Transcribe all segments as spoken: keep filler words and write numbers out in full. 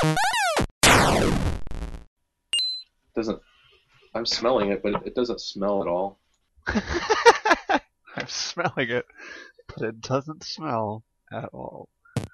Doesn't. I'm smelling it, but it doesn't smell at all. I'm smelling it, but it doesn't smell at all.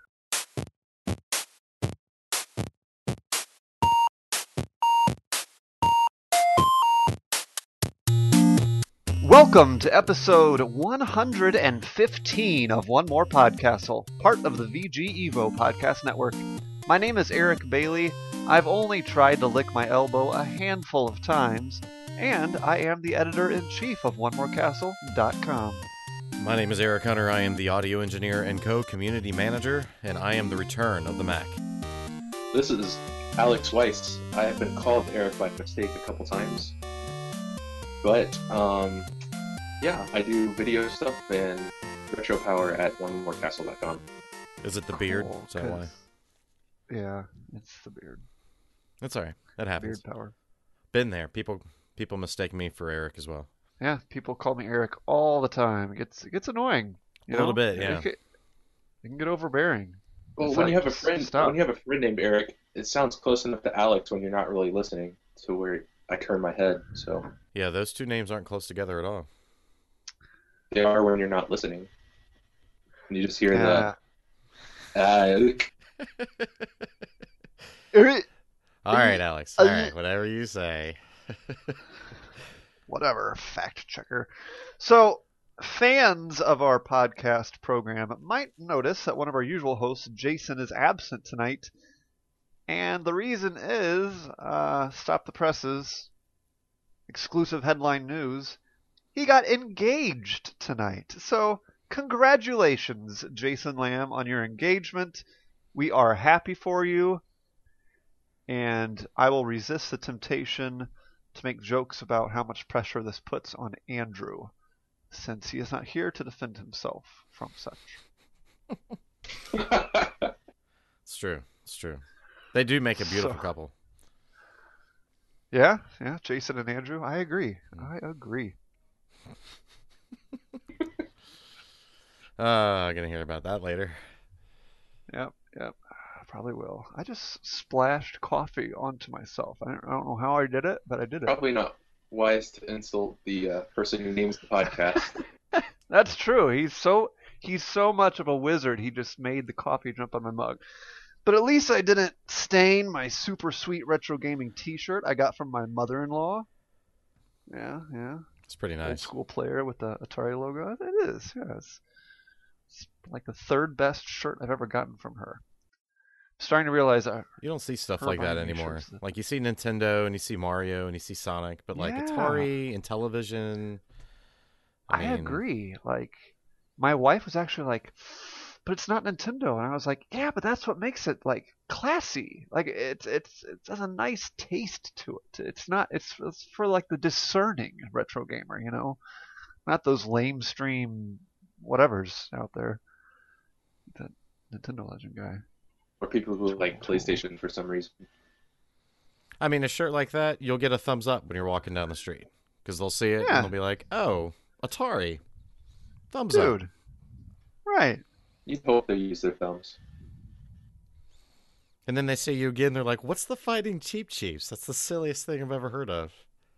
Welcome to episode one hundred fifteen of One More Podcastle, part of the V G Evo Podcast Network. My name is Eric Bailey. I've only tried to lick my elbow a handful of times, and I am the editor-in-chief of one more castle dot com. My name is Eric Hunter. I am the audio engineer and co-community manager, and I am the return of the Mac. This is Alex Weiss. I have been called Eric by mistake a couple times. But, um, yeah, I do video stuff and retro power at one more castle dot com. Is it the beard? Cool, Is that why? Yeah, it's the beard. That's all right. That happens. Beard power. Been there. People people mistake me for Eric as well. Yeah, people call me Eric all the time. It gets it gets annoying. You A know? little bit, yeah. It can, it can get overbearing. Well, It's when like, you have a just friend, stop. when you have a friend named Eric, it sounds close enough to Alex when you're not really listening to where I turn my head. So Yeah, those two names aren't close together at all. they are when you're not listening. And you just hear Yeah. the. Uh, Eric- All right, Alex. Are All you- right, whatever you say. Whatever, fact checker. So, fans of our podcast program might notice that one of our usual hosts, Jason, is absent tonight. And the reason is, uh, stop the presses, exclusive headline news, he got engaged tonight. So, congratulations, Jason Lamb, on your engagement. We are happy for you. And I will resist the temptation to make jokes about how much pressure this puts on Andrew, since he is not here to defend himself from such. It's true. It's true. They do make a beautiful So- couple. Yeah, yeah, Jason and Andrew, I agree. I agree. Uh, I'm going to hear about that later. Yep, yep, I probably will. I just splashed coffee onto myself. I don't, I don't know how I did it, but I did it. Probably not wise to insult the uh, person who names the podcast. That's true. He's so he's so much of a wizard. He just made the coffee jump on my mug. But at least I didn't stain my super sweet retro gaming T-shirt I got from my mother-in-law. Yeah, yeah. It's pretty Old nice. school player with the Atari logo. It is. Yeah, it's, it's like the third best shirt I've ever gotten from her. I'm starting to realize I, You don't see stuff Her like that buying me anymore. shirts that- Like, you see Nintendo, and you see Mario, and you see Sonic, but like Yeah. Atari and television... I, mean, agree. Like, my wife was actually like, "But it's not Nintendo," and I was like, "Yeah, but that's what makes it like classy. Like, it's it's it has a nice taste to it. It's not. It's, it's for like the discerning retro gamer, you know, not those lame stream whatevers out there." That Nintendo Legend guy. Or people who like PlayStation for some reason. I mean, a shirt like that, you'll get a thumbs up when you're walking down the street. Because they'll see it, Yeah. and they'll be like, oh, Atari. Thumbs up. Dude, right? You'd hope they use their thumbs. And then they see you again, they're like, what's the Fighting Cheap Chiefs? That's the silliest thing I've ever heard of.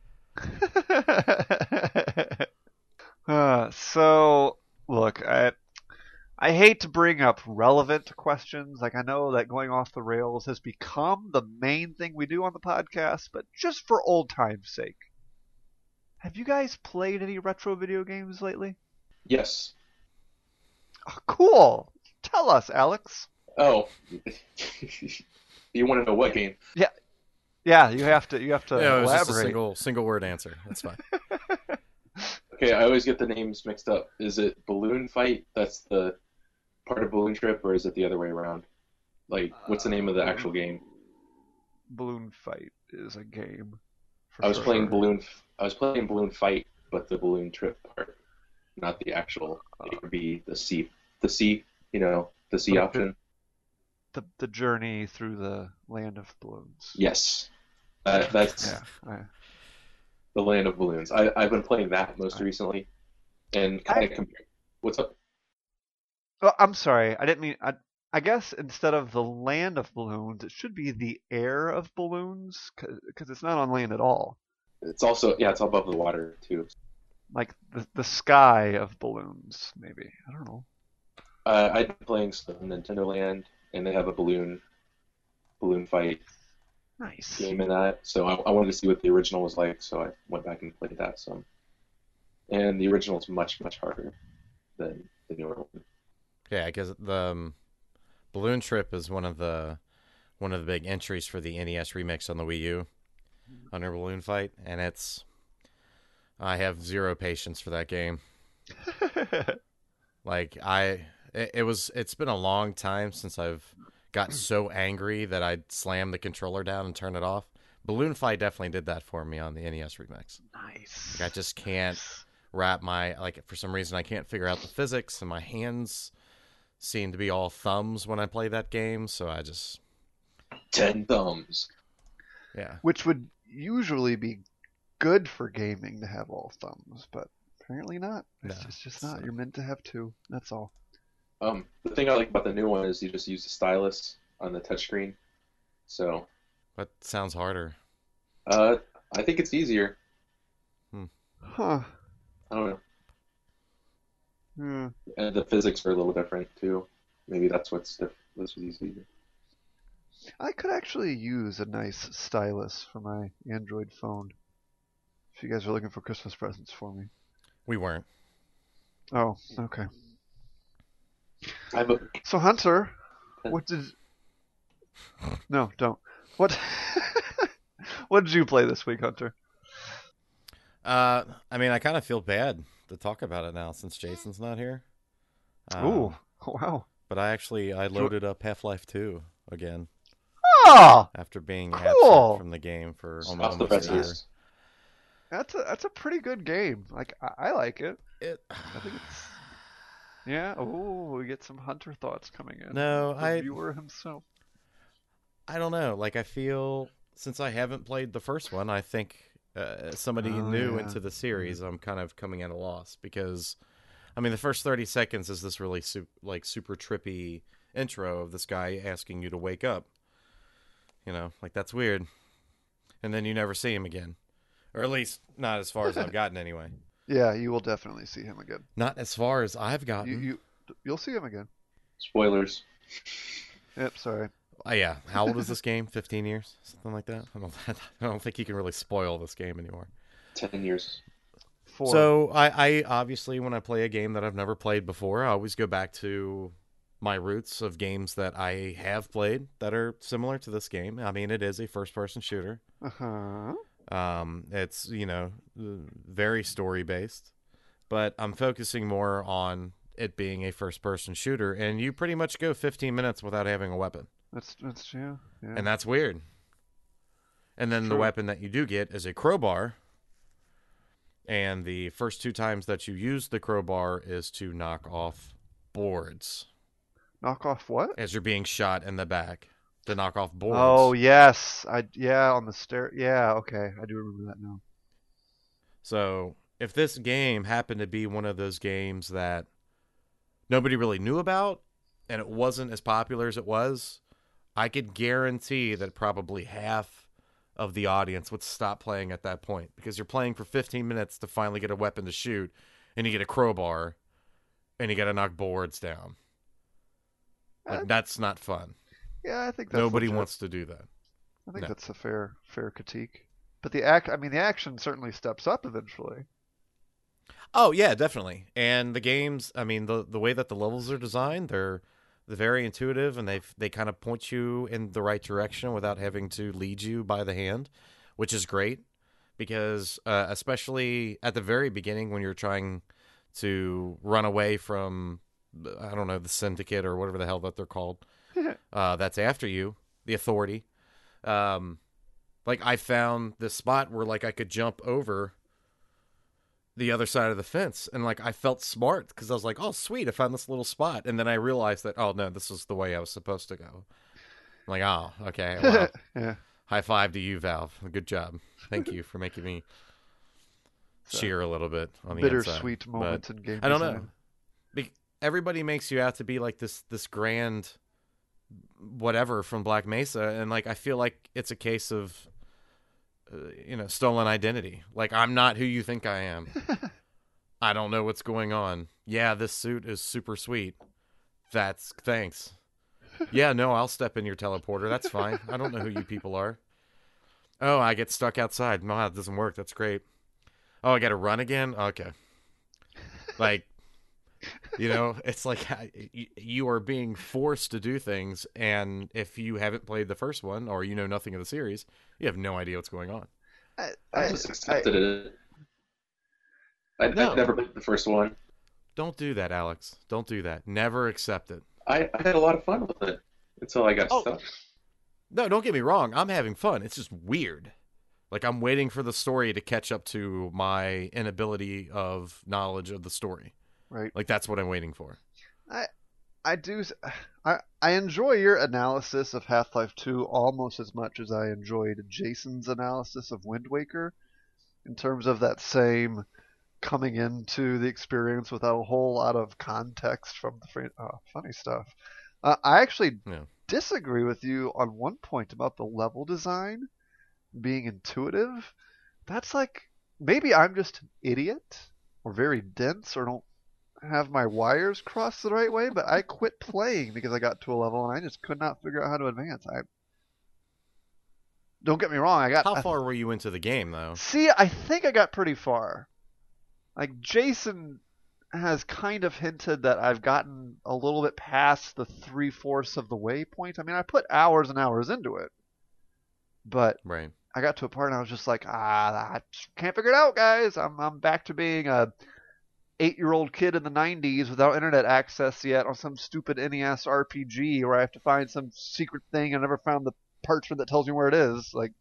uh, so, look, I I hate to bring up relevant questions. Like, I know that going off the rails has become the main thing we do on the podcast, but just for old time's sake, have you guys played any retro video games lately? Yes. Oh, cool. Tell us, Alex. Oh. You want to know what game? Yeah, you have to. You have to yeah, it was just a elaborate. single, single word answer. That's fine. Okay, I always get the names mixed up. Is it Balloon Fight? That's the part of Balloon Trip, or is it the other way around? Like, what's the name of the actual game? Balloon Fight is a game. for I was sure. playing Balloon. I was playing Balloon Fight, but the Balloon Trip part, not the actual. It would be the C, the C. You know, the C But the- option. the the journey through the land of balloons. Yes, uh, that's Yeah. I, the Land of Balloons. I I've been playing that most recently, and kind I- of compare. What's up? oh, I'm sorry. I didn't mean. I I guess instead of the land of balloons, it should be the air of balloons, because it's not on land at all. It's also yeah, it's above the water too. Like the the sky of balloons, maybe. I don't know. Uh, I've been playing some Nintendo Land, and they have a balloon balloon fight Nice. game in that. So I, I wanted to see what the original was like, so I went back and played that some. And the original is much much harder than the newer one. Yeah, because the um, Balloon Trip is one of the one of the big entries for the N E S remix on the Wii U under Balloon Fight, and it's I have zero patience for that game. Like I, it, it was it's been a long time since I've got so angry that I'd slam the controller down and turn it off. Balloon Fight definitely did that for me on the N E S remix. Nice. Like I just can't wrap my like for some reason I can't figure out the physics, and my hands seem to be all thumbs when I play that game, so I just Ten thumbs. yeah. Which would usually be good for gaming to have all thumbs, but apparently not. It's No, just, just not. so- You're meant to have two. That's all. Um, the thing I like about the new one is you just use the stylus on the touchscreen. So, But sounds harder. uh, I think it's easier. Huh. I don't know. Hmm. And the physics are a little different too. Maybe that's what's diff- this was easier. I could actually use a nice stylus for my Android phone. If you guys are looking for Christmas presents for me. We weren't. Oh, okay. I have a, So Hunter, what did? No, don't. What? What did you play this week, Hunter? Uh, I mean, I kind of feel bad to talk about it now since Jason's not here. Um, Ooh, wow. But I actually I loaded up Half-Life two again Oh, after being Cool. absent from the game for off almost the a year. presses. that's a that's a pretty good game. Like I, I like it. It, I think it's yeah. Oh, we get some Hunter thoughts coming in. No, the I- viewer himself. I don't know. Like I feel since I haven't played the first one, I think uh, somebody Oh, new yeah. into the series, I'm kind of coming at a loss because, I mean, the first thirty seconds is this really su- like super trippy intro of this guy asking you to wake up. You know, like that's weird, and then you never see him again, or at least not as far as I've gotten anyway. Yeah, you will definitely see him again. Not as far as I've You gotten. you you'll see him again. Spoilers. Yep. Sorry. Uh, yeah, how old is this game? Fifteen years, something like that. I don't. I don't think you can really spoil this game anymore. Ten years. Four. So I, I obviously, when I play a game that I've never played before, I always go back to my roots of games that I have played that are similar to this game. I mean, it is a first-person shooter. Uh huh. Um, it's you know very story-based, but I'm focusing more on it being a first-person shooter, and you pretty much go fifteen minutes without having a weapon. That's that's yeah. yeah. And that's weird. And then the True. weapon that you do get is a crowbar. And the first two times that you use the crowbar is to knock off boards Knock off what? as you're being shot in the back. To knock off boards. Oh yes, I yeah on the stair. Yeah, okay, I do remember that now. So if this game happened to be one of those games that nobody really knew about and it wasn't as popular as it was, I could guarantee that probably half of the audience would stop playing at that point because you're playing for fifteen minutes to finally get a weapon to shoot, and you get a crowbar, and you got to knock boards down. Like, Uh, that's not fun. Yeah, I think that's Nobody legit. wants to do that. I think no. that's a fair fair critique. But the act, I mean, the action certainly steps up eventually. Oh yeah, definitely. And the games, I mean, the the way that the levels are designed, they're they're very intuitive, and they they kind of point you in the right direction without having to lead you by the hand, which is great because uh, especially at the very beginning when you're trying to run away from I don't know the syndicate or whatever the hell that they're called, uh, that's after you, the authority. Um, like I found this spot where like I could jump over the other side of the fence, and like I felt smart because I was like, oh sweet, I found this little spot, and then I realized that oh no, this is the way I was supposed to go. I'm like, oh okay, well, Yeah. high five to you, Valve, good job, thank you for making me So, cheer a little bit on the inside. Bittersweet But moments in game I don't design. know. Be- everybody makes you out to be like this this grand whatever from Black Mesa, and like I feel like it's a case of uh, you know, stolen identity. Like, I'm not who you think I am. I don't know what's going on. Yeah, this suit is super sweet. That's thanks. Yeah, no, I'll step in your teleporter. That's fine. I don't know who you people are. Oh, I get stuck outside. No, that doesn't work. That's great. Oh, I got to run again? Okay. Like, you know, it's like you are being forced to do things, and if you haven't played the first one or you know nothing of the series, you have no idea what's going on. I, I I just accepted I, it. I, No. I've never played the first one. Don't do that, Alex. Don't do that. Never accept it. I, I had a lot of fun with it until I got Oh. stuck. No, don't get me wrong. I'm having fun. It's just weird. Like, I'm waiting for the story to catch up to my inability of knowledge of the story. Right. Like, that's what I'm waiting for. I I do I I enjoy your analysis of Half-Life two almost as much as I enjoyed Jason's analysis of Wind Waker, in terms of that same coming into the experience without a whole lot of context from the fr- uh, funny stuff. Uh, I actually Yeah. disagree with you on one point about the level design being intuitive. That's like, maybe I'm just an idiot or very dense or don't have my wires crossed the right way, but I quit playing because I got to a level and I just could not figure out how to advance. I don't get me wrong, I got How I- far were you into the game, though? See, I think I got pretty far. Like, Jason has kind of hinted that I've gotten a little bit past the three-fourths of the waypoint. I mean, I put hours and hours into it. But Right. I got to a part and I was just like, ah, I can't figure it out, guys. I'm I'm back to being a eight-year-old kid in the nineties without internet access yet on some stupid N E S R P G where I have to find some secret thing. I never found the parchment that tells me where it is. Like,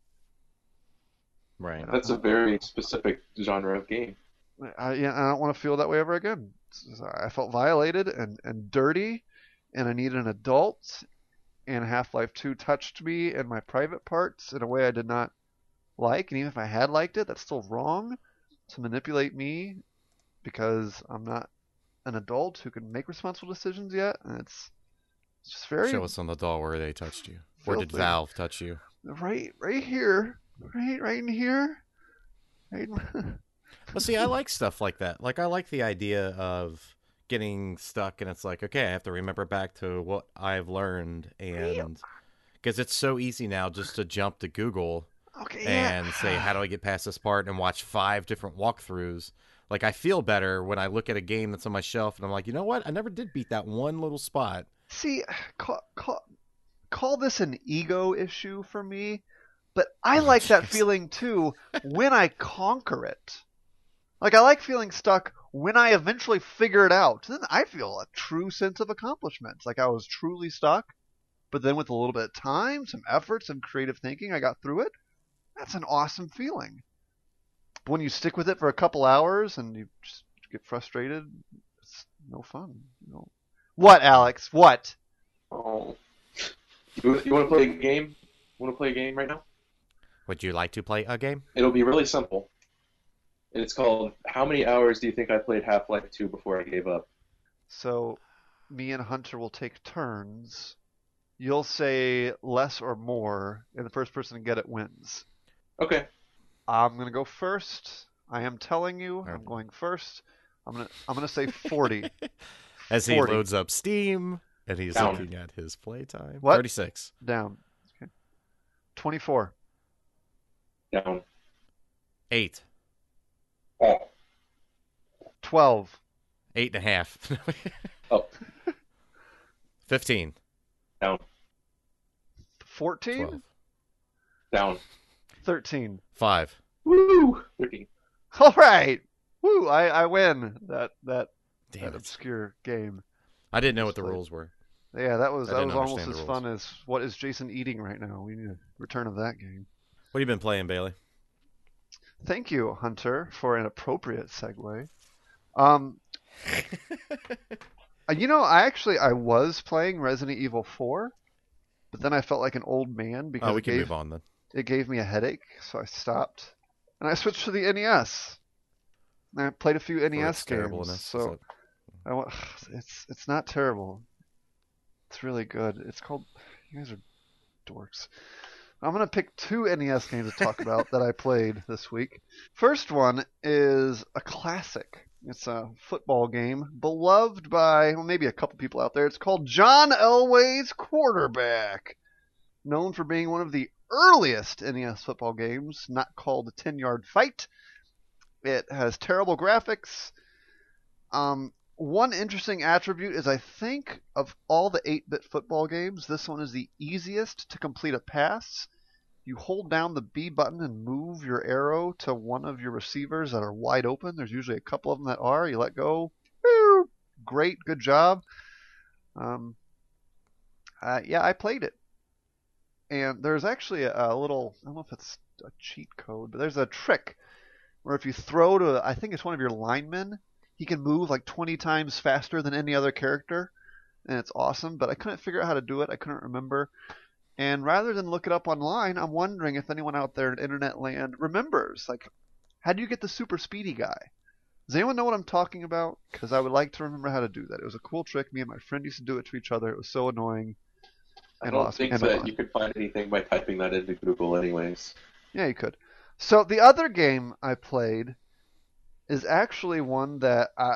Right. That's a very specific genre of game. I, yeah, I don't want to feel that way ever again. I felt violated and, and dirty, and I needed an adult. And Half-Life two touched me in my private parts in a way I did not like. And even if I had liked it, that's still wrong to manipulate me because I'm not an adult who can make responsible decisions yet. And it's, it's just very Show us on the doll where they touched you. Where did filthy. Valve touch you? right, right here, right, right in here. Right. in- Well, see, I like stuff like that. Like, I like the idea of getting stuck, and it's like, okay, I have to remember back to what I've learned, and because it's so easy now just to jump to Google okay, yeah. and say, how do I get past this part, and watch five different walkthroughs. Like, I feel better when I look at a game that's on my shelf, and I'm like, you know what? I never did beat that one little spot. See, call, call, call this an ego issue for me, but I like that Jeez. feeling too when I conquer it. Like, I like feeling stuck when I eventually figure it out. Then I feel a true sense of accomplishment. Like I was truly stuck, but then with a little bit of time, some effort, some creative thinking, I got through it. That's an awesome feeling. But when you stick with it for a couple hours and you just get frustrated, it's no fun. You know. What, Alex? What? Oh. You, you want to play a game? Want to play a game right now? Would you like to play a game? It'll be really simple. And it's called How Many Hours Do You Think I Played Half-Life two Before I Gave Up? So, me and Hunter will take turns. You'll say less or more, and the first person to get it wins. Okay. I'm gonna go first. I am telling you, right. I'm going first. I'm gonna I'm gonna say forty. As he forty. loads up Steam, and he's Down. looking at his playtime. What? thirty-six. Down. Okay. twenty-four. Down. Eight. Oh. twelve. Eight and a half. Oh. Fifteen. Down. fourteen. Twelve. Down. thirteen. Five. Woo! thirteen. All right. Woo! I, I win that that Damn that it. obscure game. I didn't know what the Played. rules were. Yeah, that was I that didn't was almost understand as the fun as what is Jason eating right now. We need a return of that game. What have you been playing, Bailey? Thank you, Hunter, for an appropriate segue. Um, uh, you know, I actually I was playing Resident Evil four, but then I felt like an old man because Oh, we it, can gave, move on then. it gave me a headache, so I stopped, and I switched to the N E S. And I played a few N E Oh, S it's terrible games, in this. so I wa- it's it's not terrible. It's really good. It's called. You guys are dorks. I'm gonna pick two N E S games to talk about that I played this week. First one is a classic. It's a football game beloved by well, maybe a couple people out there. It's called John Elway's Quarterback, known for being one of the earliest N E S football games, not called a ten-yard fight. It has terrible graphics. Um, one interesting attribute is I think of all the eight-bit football games, this one is the easiest to complete a pass. You hold down the B button and move your arrow to one of your receivers that are wide open. There's usually a couple of them that are. You let go. Woo! Great. Good job. Um, uh, yeah, I played it. And there's actually a, a little, I don't know if it's a cheat code, but there's a trick where if you throw to, I think it's one of your linemen, he can move like twenty times faster than any other character. And it's awesome, but I couldn't figure out how to do it. I couldn't remember. And rather than look it up online, I'm wondering if anyone out there in internet land remembers, like, how do you get the super speedy guy? Does anyone know what I'm talking about? Because I would like to remember how to do that. It was a cool trick. Me and my friend used to do it to each other. It was so annoying. I and don't awesome. think and that fun. you could find anything by typing that into Google anyways. Yeah, you could. So the other game I played is actually one that I,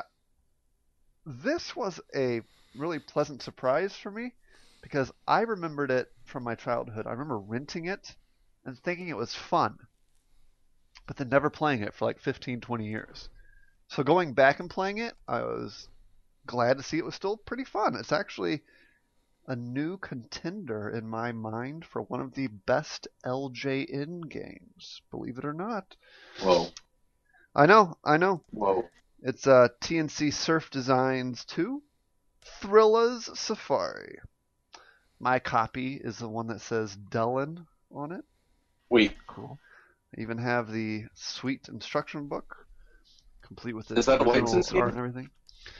this was a really pleasant surprise for me because I remembered it from my childhood. I remember renting it and thinking it was fun, but then never playing it for like fifteen, twenty years. So going back and playing it, I was glad to see it was still pretty fun. It's actually a new contender in my mind for one of the best L J N games, believe it or not. Whoa. I know, I know. Whoa. It's uh, T N C Surf Designs two, Thrilla's Safari. My copy is the one that says Dellen on it. Wait. Cool. I even have the sweet instruction book, complete with Is that a original license art game? and everything.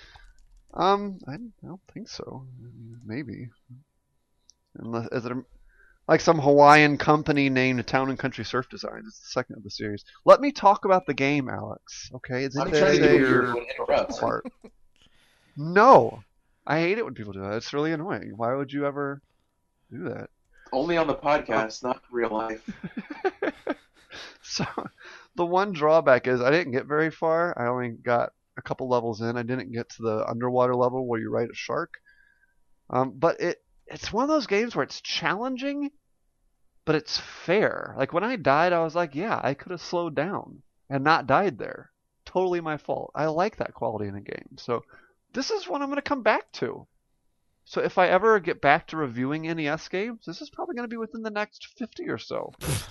Um, I don't think so. Maybe. Unless, is it a, like some Hawaiian company named Town and Country Surf Designs? It's the second of the series. Let me talk about the game, Alex. Okay, it's I'm in trying to say do your your interrupt. part. No, I hate it when people do that. It's really annoying. Why would you ever do that? Only on the podcast, not in real life. So, the one drawback is I didn't get very far. I only got a couple levels in. I didn't get to the underwater level where you ride a shark. Um, but it it's one of those games where it's challenging, but it's fair. Like when I died, I was like, yeah, I could have slowed down and not died there. Totally my fault. I like that quality in a game. So this is one I'm going to come back to. So if I ever get back to reviewing N E S games, this is probably going to be within the next fifty or so.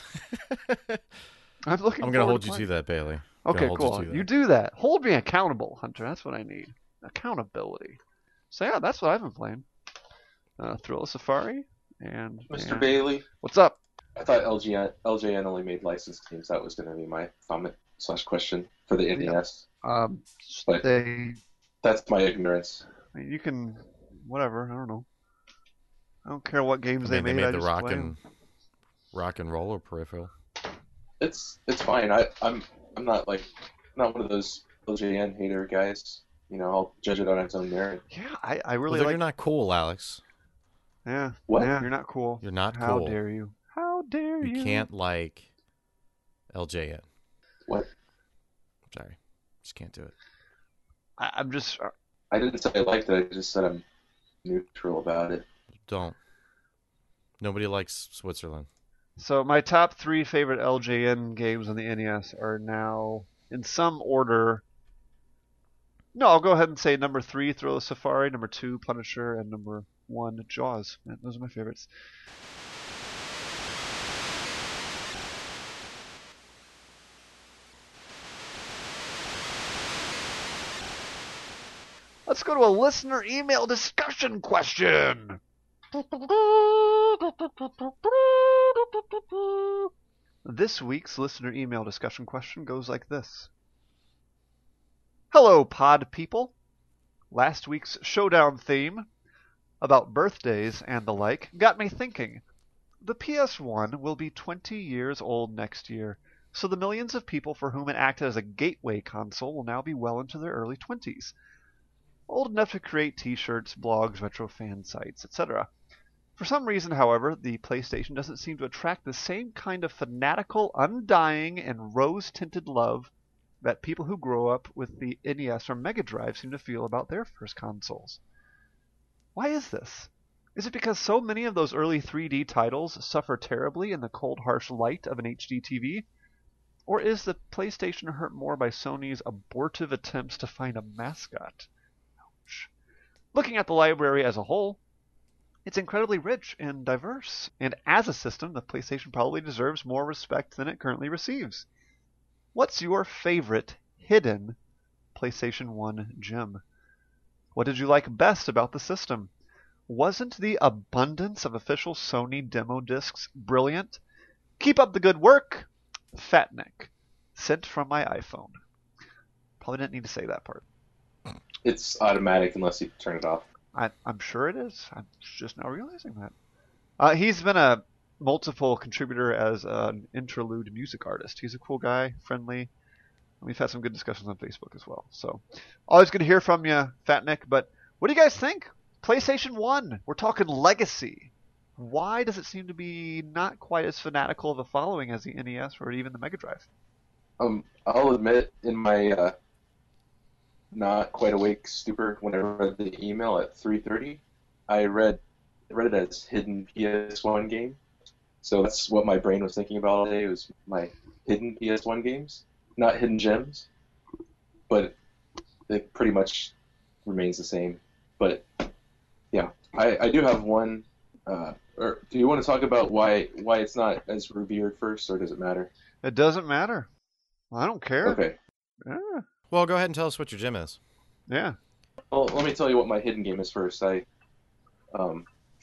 I'm looking. I'm gonna forward hold to you playing. to that, Bailey. Okay, hold cool. you to You that. do that. Hold me accountable, Hunter. That's what I need. Accountability. So yeah, that's what I've been playing. Uh, Thriller Safari and Mister and- Bailey, What's up? I thought L G N, L J N only made licensed games. That was going to be my comment slash question for the N E S. Um, But- they. That's my ignorance. I mean, you can, whatever. I don't know. I don't care what games I mean, they they made. made I the just rock play and 'em. rock and roller peripheral. It's it's fine. I I'm I'm not like not one of those L J N hater guys. You know, I'll judge it on its own merit. Yeah, I, I Well, really then like. you're not cool, Alex. Yeah. What? Yeah, you're not cool. You're not How cool. dare you? How dare you? You can't like L J N. What? Sorry, just can't do it. I, I'm just. uh, I didn't say I liked it. I just said I'm neutral about it. Don't. Nobody likes Switzerland. So my top three favorite L J N games on the N E S are now in some order. No, I'll go ahead and say number three, Thriller Safari, number two, Punisher, and number one, Jaws. Yeah, those are my favorites. Let's go to a listener email discussion question. This week's listener email discussion question goes like this. Hello, pod people. Last week's showdown theme about birthdays and the like got me thinking. The P S one will be twenty years old next year, so the millions of people for whom it acted as a gateway console will now be well into their early twenties. old enough to create t-shirts, blogs, retro fan sites, et cetera. For some reason, however, the PlayStation doesn't seem to attract the same kind of fanatical, undying, and rose-tinted love that people who grow up with the N E S or Mega Drive seem to feel about their first consoles. Why is this? Is it because so many of those early three D titles suffer terribly in the cold, harsh light of an H D T V? Or is the PlayStation hurt more by Sony's abortive attempts to find a mascot? Ouch. Looking at the library as a whole, it's incredibly rich and diverse, and as a system, the PlayStation probably deserves more respect than it currently receives. What's your favorite hidden PlayStation one gem? What did you like best about the system? Wasn't the abundance of official Sony demo discs brilliant? Keep up the good work, Fatnik. Sent from my iPhone. Probably didn't need to say that part. It's automatic unless you turn it off. I, I'm sure it is. I'm just now realizing that. Uh, he's been a multiple contributor as an interlude music artist. He's a cool guy, friendly. We've had some good discussions on Facebook as well. So, always good to hear from you, Fat Nick. But what do you guys think? PlayStation one. We're talking legacy. Why does it seem to be not quite as fanatical of a following as the N E S or even the Mega Drive? Um, I'll admit, in my uh, not quite awake stupor, when I read the email at three thirty, I read read it as hidden P S one game. So that's what my brain was thinking about all day, was my hidden P S one games. Not hidden gems, but it pretty much remains the same. But yeah, I, I do have one. Uh, or do you want to talk about why why it's not as revered first, or does it matter? It doesn't matter. I don't care. Okay. Yeah. Well, go ahead and tell us what your gem is. Yeah. Well, let me tell you what my hidden game is first. I um,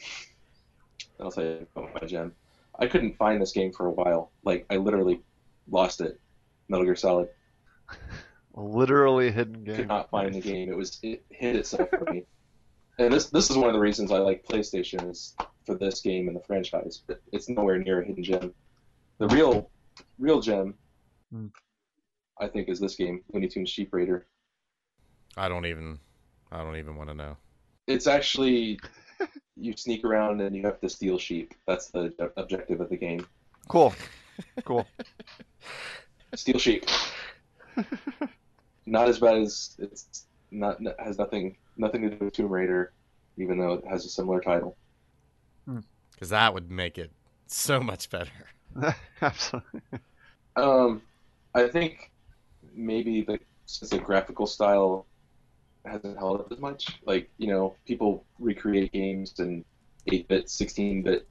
I'll tell you about my gem. I couldn't find this game for a while. Like, I literally lost it. Metal Gear Solid. Literally a hidden game. Could not find the game. It was it hid itself for me. And this this is one of the reasons I like PlayStation, is for this game and the franchise. But it's nowhere near a hidden gem. The real real gem, hmm. I think, is this game, Looney Tunes Sheep Raider. I don't even I don't even want to know. It's actually, you sneak around and you have to steal sheep. That's the objective of the game. Cool. Cool. Steal sheep. Not as bad as it's not has nothing nothing to do with Tomb Raider, even though it has a similar title. Because that would make it so much better. Absolutely. Um, I think maybe the since the graphical style hasn't held up as much. Like, you know, people recreate games in eight bit, sixteen bit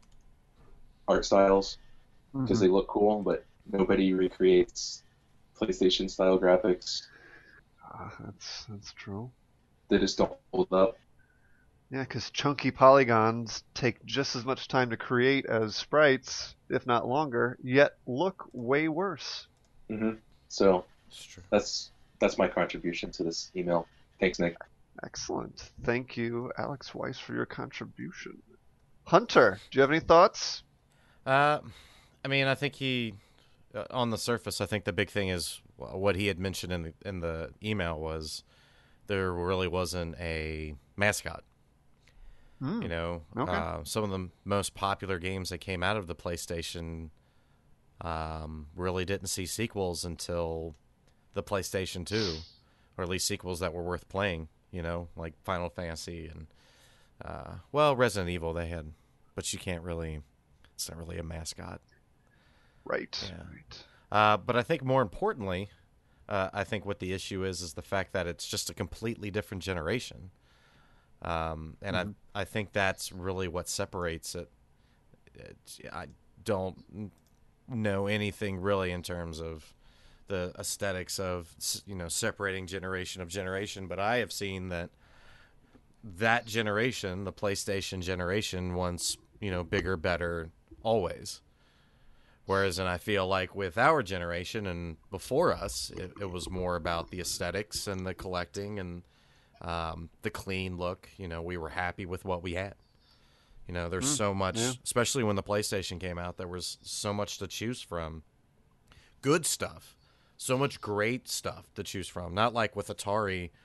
art styles because Mhm. they look cool, but nobody recreates PlayStation style graphics. Uh, that's that's true. They just don't hold up. Yeah, because chunky polygons take just as much time to create as sprites, if not longer, yet look way worse. hmm So It's true. that's that's my contribution to this email. Thanks, Nick. Excellent. Thank you, Alex Weiss, for your contribution. Hunter, do you have any thoughts? Uh, I mean, I think he, uh, on the surface, I think the big thing is what he had mentioned in the in the email was there really wasn't a mascot. Hmm. You know, Okay. uh, some of the most popular games that came out of the PlayStation um, really didn't see sequels until the PlayStation two, or at least sequels that were worth playing. You know, like Final Fantasy and uh, well, Resident Evil they had, but you can't really. It's not really a mascot. Right. Yeah. Right. Uh, but I think more importantly, uh, I think what the issue is is the fact that it's just a completely different generation. Um, and Mhm. I I think that's really what separates it. It's, I don't n- know anything really in terms of the aesthetics of s- you know separating generation of generation, but I have seen that that generation, the PlayStation generation, wants you know bigger, better, always. Whereas, and I feel like with our generation and before us, it, it was more about the aesthetics and the collecting and um, the clean look. You know, we were happy with what we had. You know, there's Mm, so much, yeah. especially when the PlayStation came out, there was so much to choose from. Good stuff. So much great stuff to choose from. Not like with Atari,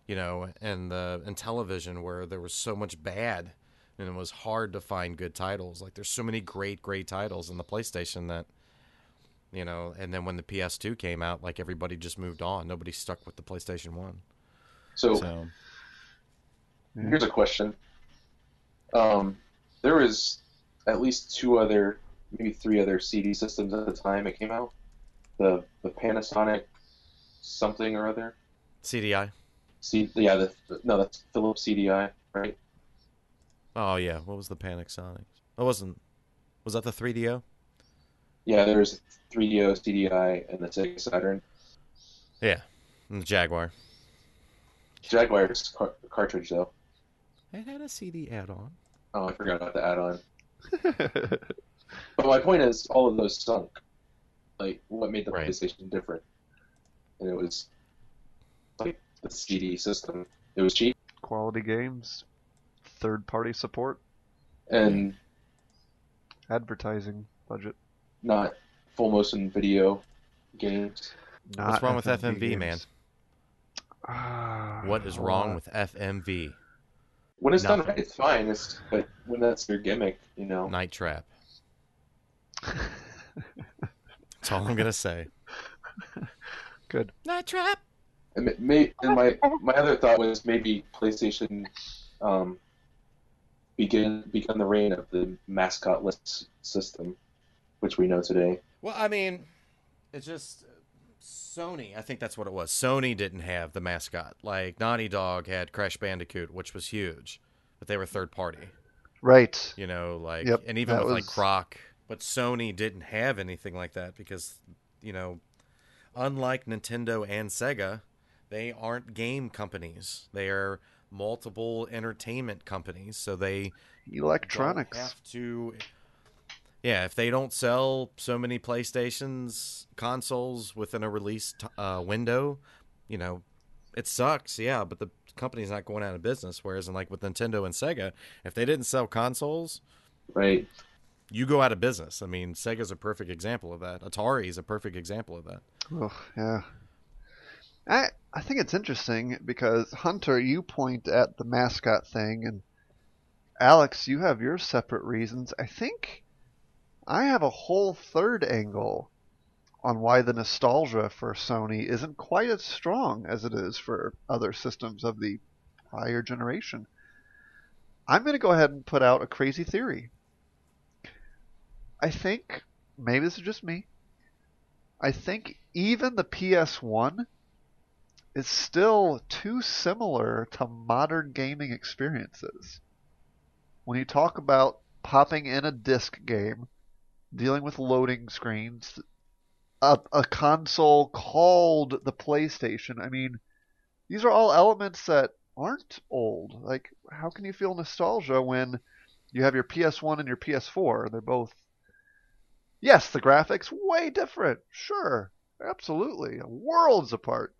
you know, and the and television where there was so much bad and it was hard to find good titles. Like there's so many great, great titles in the PlayStation that, you know, and then when the P S two came out, like everybody just moved on. Nobody stuck with the PlayStation one. So, So here's a question. Um, there was at least two other, maybe three other C D systems at the time it came out. The the Panasonic something or other. C D I. C yeah, the, no, that's Philips C D I, right? Oh yeah, what was the Panasonic? It wasn't. Was that the three D O? Yeah, there's three D O, C D I, and the Sega Saturn. Yeah, and the Jaguar. Jaguar's car- cartridge though. It had a C D add-on. Oh, I forgot about the add-on. But my point is, all of those sunk. Like, what made the Right. PlayStation different? And it was like the C D system. It was cheap, Quality games, third-party support, and advertising budget. not full motion video games. Not What's wrong with F M V, games. man? Ah, What is a wrong lot. with F M V? When it's done Nothing. right, it's fine. It's but when that's your gimmick, you know. Night Trap. That's all I'm gonna say. Good. Night Trap. And, ma- may, and my my other thought was maybe PlayStation um, begin begun the reign of the mascotless system, which we know today. Well, I mean, it's just Sony. I think that's what it was. Sony didn't have the mascot. Like Naughty Dog had Crash Bandicoot, which was huge, but they were third party. Right. You know, like, Yep, and even that with like was- Croc, but Sony didn't have anything like that because, you know, unlike Nintendo and Sega, they aren't game companies. They are multiple entertainment companies, so they Electronics. don't have to. Yeah, if they don't sell so many PlayStations consoles within a release t- uh, window, you know, it sucks. Yeah, but the company's not going out of business. Whereas, in like with Nintendo and Sega, if they didn't sell consoles, Right. you go out of business. I mean, Sega's a perfect example of that. Atari is a perfect example of that. Ugh, yeah. I I think it's interesting because Hunter, you point at the mascot thing, and Alex, you have your separate reasons. I think I have a whole third angle on why the nostalgia for Sony isn't quite as strong as it is for other systems of the prior generation. I'm going to go ahead and put out a crazy theory. I think, maybe this is just me, I think even the P S one is still too similar to modern gaming experiences. When you talk about popping in a disc game, dealing with loading screens, a, a console called the PlayStation, I mean, these are all elements that aren't old. Like, how can you feel nostalgia when you have your P S one and your P S four? They're both, yes, the graphics way different. Sure, absolutely, worlds apart.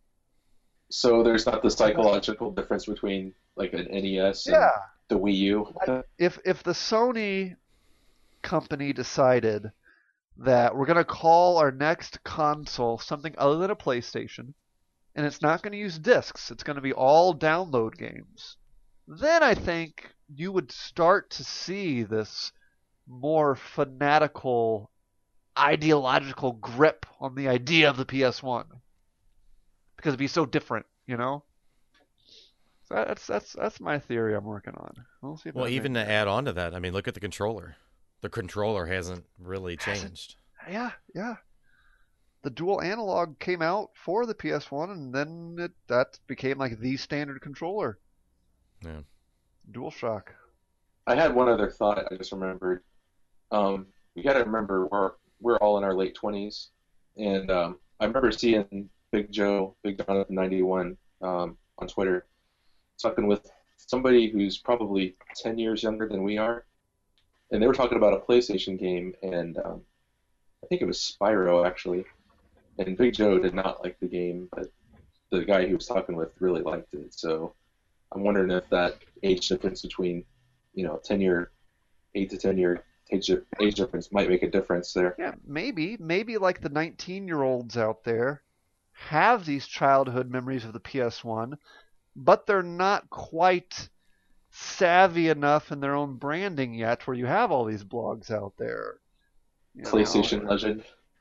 So there's not the psychological difference between like an N E S and Yeah. the Wii U. Like, if if the Sony company decided that we're going to call our next console something other than a PlayStation, and it's not going to use discs, it's going to be all download games, then I think you would start to see this more fanatical, ideological grip on the idea of the P S one. Because it'd be so different, you know? So that's that's that's my theory I'm working on. We'll see if Well, that even makes to add on to that, I mean, look at the controller. The controller hasn't really Hasn't. changed. Yeah, yeah. The dual analog came out for the P S one, and then it, that became like the standard controller. Yeah. DualShock. I had one other thought I just remembered. Um, you got to remember we're we're all in our late twenties, and um, I remember seeing Big Joe, Big Jonathan ninety-one um, on Twitter, talking with somebody who's probably ten years younger than we are, and they were talking about a PlayStation game, and um, I think it was Spyro actually, and Big Joe did not like the game, but the guy he was talking with really liked it. So I'm wondering if that age difference between, you know, ten year, eight to ten year age age difference might make a difference there. Yeah, maybe. Maybe like the nineteen-year-olds out there have these childhood memories of the P S one, but they're not quite savvy enough in their own branding yet where you have all these blogs out there. You PlayStation know. legend.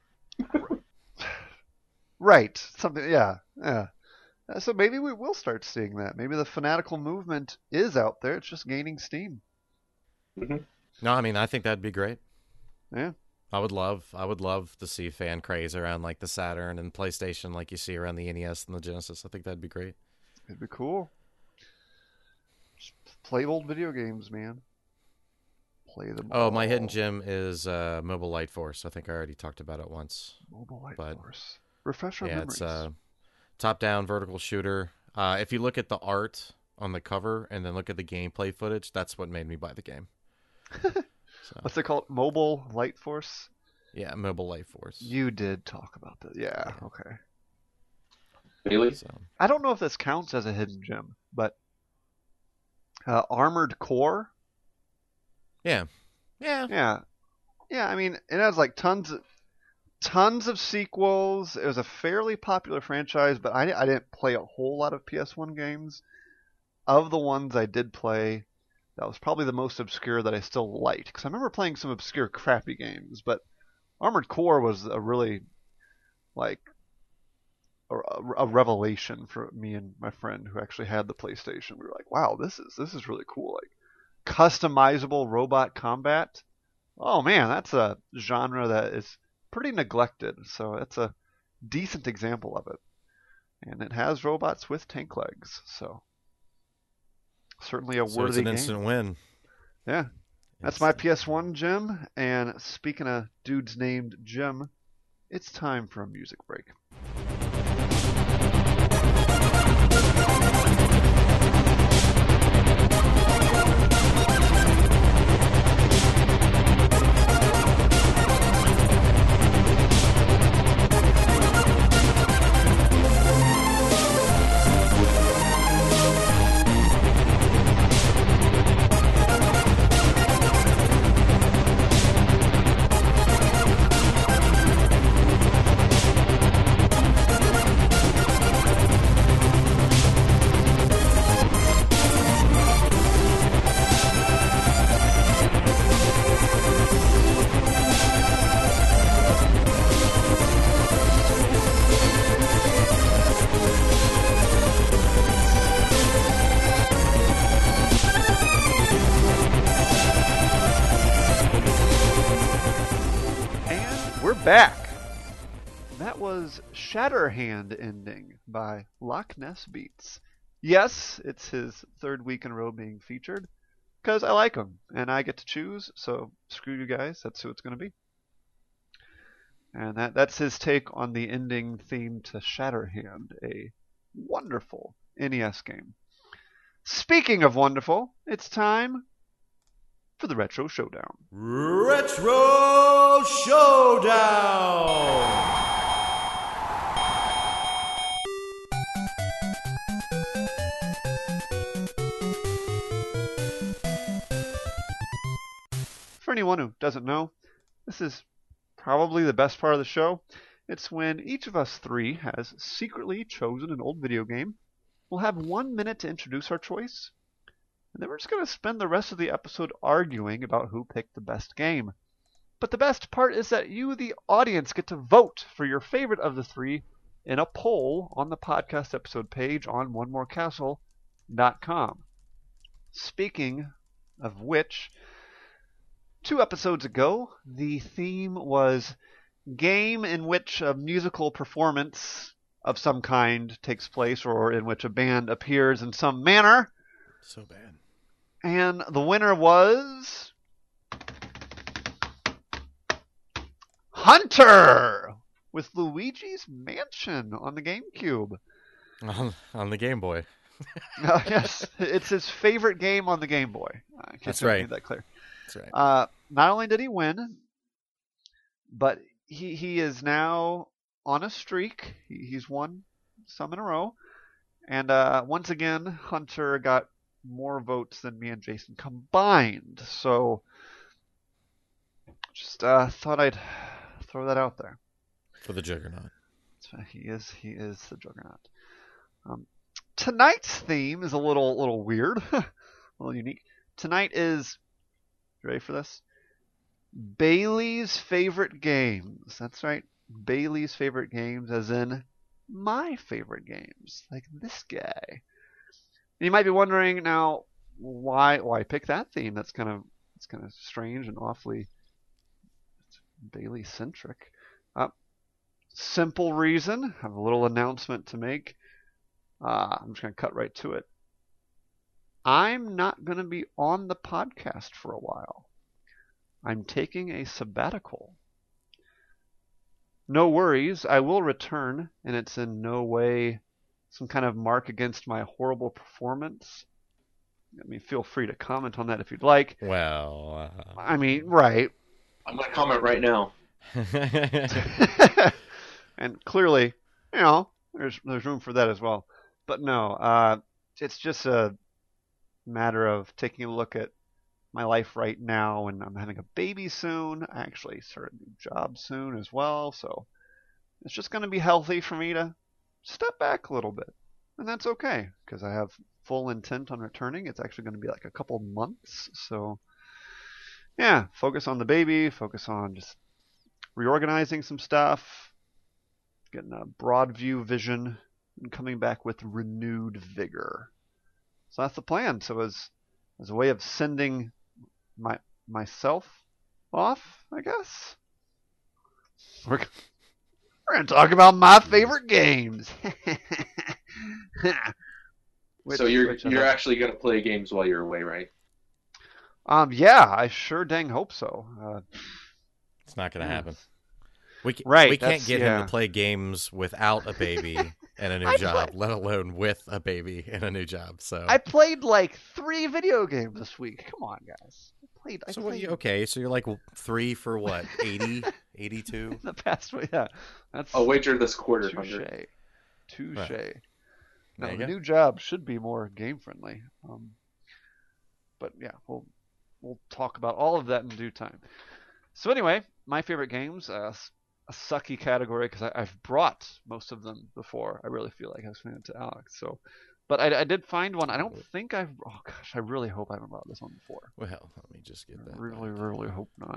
Right. Something, yeah. Yeah. Uh, So maybe we will start seeing that. Maybe the fanatical movement is out there. It's just gaining steam. hmm No, I mean I think that'd be great. Yeah. I would love, I would love to see fan craze around like the Saturn and PlayStation, like you see around the N E S and the Genesis. I think that'd be great. It'd be cool. Just play old video games, man. Play them Oh, my all. hidden gem is uh, Mobile Light Force. I think I already talked about it once. Mobile Light but- Force. Refresh our yeah, memories. it's a top-down vertical shooter. Uh, if you look at the art on the cover and then look at the gameplay footage, that's what made me buy the game. So, What's it called? Mobile Light Force? yeah, Mobile Light Force. You did talk about that. Yeah, Yeah. okay. Bailey? So, I don't know if this counts as a hidden gem, but uh, Armored Core? yeah, yeah, Yeah. Yeah, I mean, it has like tons of, tons of sequels. It was a fairly popular franchise, but I, I didn't play a whole lot of P S one games. Of the ones I did play, that was probably the most obscure that I still liked. Because I remember playing some obscure, crappy games, but Armored Core was a really, like, a, a revelation for me and my friend who actually had the PlayStation. We were like, wow, this is this is really cool. Like, customizable robot combat. Oh man, that's a genre that is pretty neglected. So it's a decent example of it. And it has robots with tank legs. So certainly a so it's worthy an game. instant win. Yeah. That's my Instant. P S one gem. And speaking of dudes named Jim, it's time for a music break. And we're back. That was Shatterhand Ending by Loch Ness Beats. Yes, it's his third week in a row being featured, because I like him, and I get to choose, so screw you guys, that's who it's going to be. And that, that's his take on the ending theme to Shatterhand, a wonderful N E S game. Speaking of wonderful, it's time for the Retro Showdown. Retro Showdown! For anyone who doesn't know, this is probably the best part of the show. It's when each of us three has secretly chosen an old video game. We'll have one minute to introduce our choice, and then we're just going to spend the rest of the episode arguing about who picked the best game. But the best part is that you, the audience, get to vote for your favorite of the three in a poll on the podcast episode page on one more castle dot com. Speaking of which, two episodes ago, the theme was game in which a musical performance of some kind takes place or in which a band appears in some manner. So bad. And the winner was Hunter with Luigi's Mansion on the GameCube. On, on the Game Boy. Uh, yes, it's his favorite game on the Game Boy. I can't That's make right. that clear. That's right. Uh, not only did he win, but he he is now on a streak. He, he's won some in a row, and uh, once again, Hunter got more votes than me and Jason combined. So, just uh, thought I'd throw that out there. For the Juggernaut. So he is he is the juggernaut. Um, tonight's theme is a little little weird, a little unique. Tonight is, you ready for this? Bailey's favorite games. That's right, Bailey's favorite games, as in my favorite games, like this guy. And you might be wondering now, why why pick that theme? That's kind of it's kind of strange and awfully Bailey centric. Uh, simple reason. I have a little announcement to make. Uh, I'm just going to cut right to it. I'm not going to be on the podcast for a while. I'm taking a sabbatical. No worries, I will return, and it's in no way some kind of mark against my horrible performance. I mean, feel free to comment on that if you'd like. Well, uh... I mean, right. I'm going to comment right now. And clearly, you know, there's there's room for that as well. But no, uh, it's just a matter of taking a look at my life right now, and I'm having a baby soon. I actually start a new job soon as well, so it's just going to be healthy for me to step back a little bit, and that's okay because I have full intent on returning. It's actually going to be like a couple months, so yeah, focus on the baby, focus on just reorganizing some stuff, getting a broad view vision, and coming back with renewed vigor. So that's the plan. So as as a way of sending my myself off, I guess, we're we're gonna talk about my favorite games. which, so you're which you're actually gonna play games while you're away, right? Um, yeah, I sure dang hope so. Uh, it's not gonna yes. happen. We can, right, we can't get yeah. him to play games without a baby and a new I job, play... let alone with a baby and a new job. So I played like three video games this week. Come on, guys. I played. I so played... What you, okay, so you're like three for what? eighty, eighty-two In the past week, yeah. That's I'll wager this quarter. touche. Touche. Right. No, There you the go. new job should be more game friendly. Um, but yeah, we'll we'll talk about all of that in due time. So anyway, my favorite games. Uh, a sucky category because I've brought most of them before. I really feel like I was saying it to Alex. So, but I, I did find one. I don't think I've. Oh gosh, I really hope I haven't brought this one before. Well, let me just get that. I really, back. really hope not.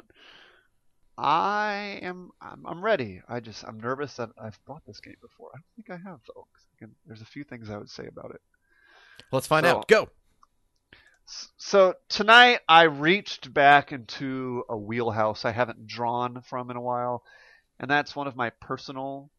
I am. I'm, I'm ready. I just. I'm nervous that I've brought this game before. I don't think I have though. 'Cause again, there's a few things I would say about it. Let's find So- out. Go. So tonight I reached back into a wheelhouse I haven't drawn from in a while. And that's one of my personal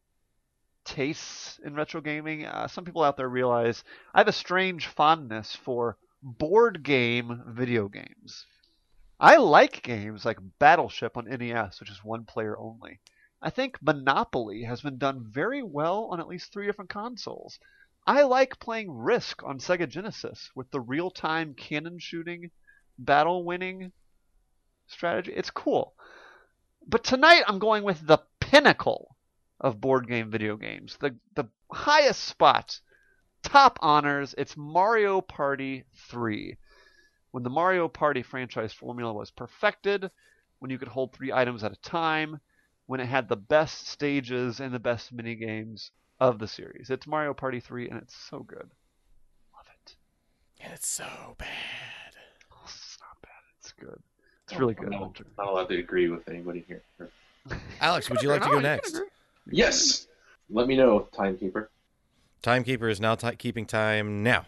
tastes in retro gaming. Uh, some people out there realize I have a strange fondness for board game video games. I like games like Battleship on N E S, which is one player only. I think Monopoly has been done very well on at least three different consoles. I like playing Risk on Sega Genesis with the real-time cannon shooting, battle winning strategy. It's cool. But tonight I'm going with the pinnacle of board game video games. The the highest spot, top honors, it's Mario Party three. When the Mario Party franchise formula was perfected, when you could hold three items at a time, when it had the best stages and the best mini games of the series. It's Mario Party three and it's so good. Love it. And it's so bad. Oh, it's not bad. It's good. It's really good. I'm not, not allowed to agree with anybody here. Alex, would you like to No, go you can next? agree. Yes. Let me know, timekeeper. Timekeeper is now ti keeping time now.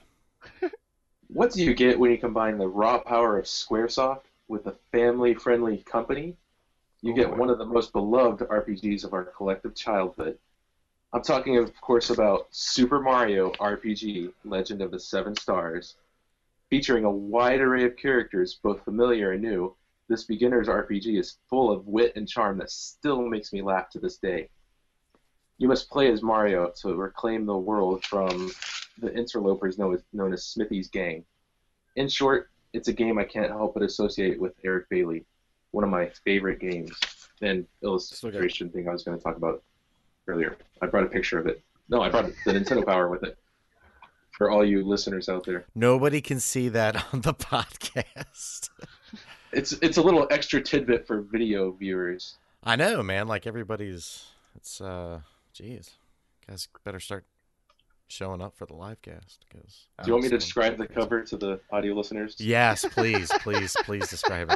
What do you get when you combine the raw power of Squaresoft with a family-friendly company? You Oh, get boy. one of the most beloved R P Gs of our collective childhood. I'm talking, of course, about Super Mario R P G, Legend of the Seven Stars. Featuring a wide array of characters, both familiar and new, this beginner's R P G is full of wit and charm that still makes me laugh to this day. You must play as Mario to reclaim the world from the interlopers known as, known as Smithy's gang. In short, it's a game I can't help but associate with Eric Bailey, one of my favorite games. And illustration thing I was going to talk about earlier. I brought a picture of it. No, I brought the Nintendo Power with it. For all you listeners out there. Nobody can see that on the podcast. It's it's a little extra tidbit for video viewers. I know, man. Like everybody's, it's uh, geez, guys better start showing up for the live cast. Because Do you want me to describe the cover to the audio listeners? Yes, please, please, please describe it.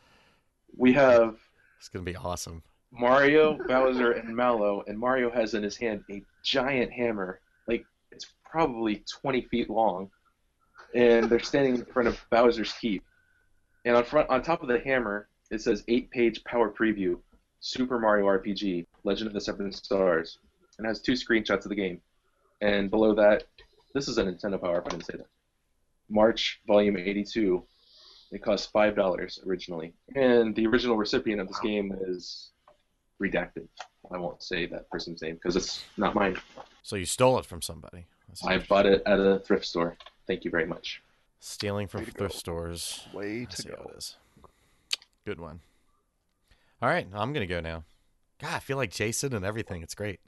We have It's gonna be awesome. Mario, Bowser, and Mallow, and Mario has in his hand a giant hammer. Like, it's probably twenty feet long, and they're standing in front of Bowser's Keep. And on front, on top of the hammer, it says eight-page power preview, Super Mario R P G, Legend of the Seven Stars, and has two screenshots of the game. And below that, this is a Nintendo Power Up, I didn't say that. March, Volume eighty-two. It cost five dollars originally. And the original recipient of this game is redacted. I won't say that person's name because it's not mine. So you stole it from somebody. That's I bought it at a thrift store. Thank you very much. Stealing from Way to thrift go. stores. Way I to see how go. it is. Good one. All right, I'm gonna go now. God, I feel like Jason and everything. It's great.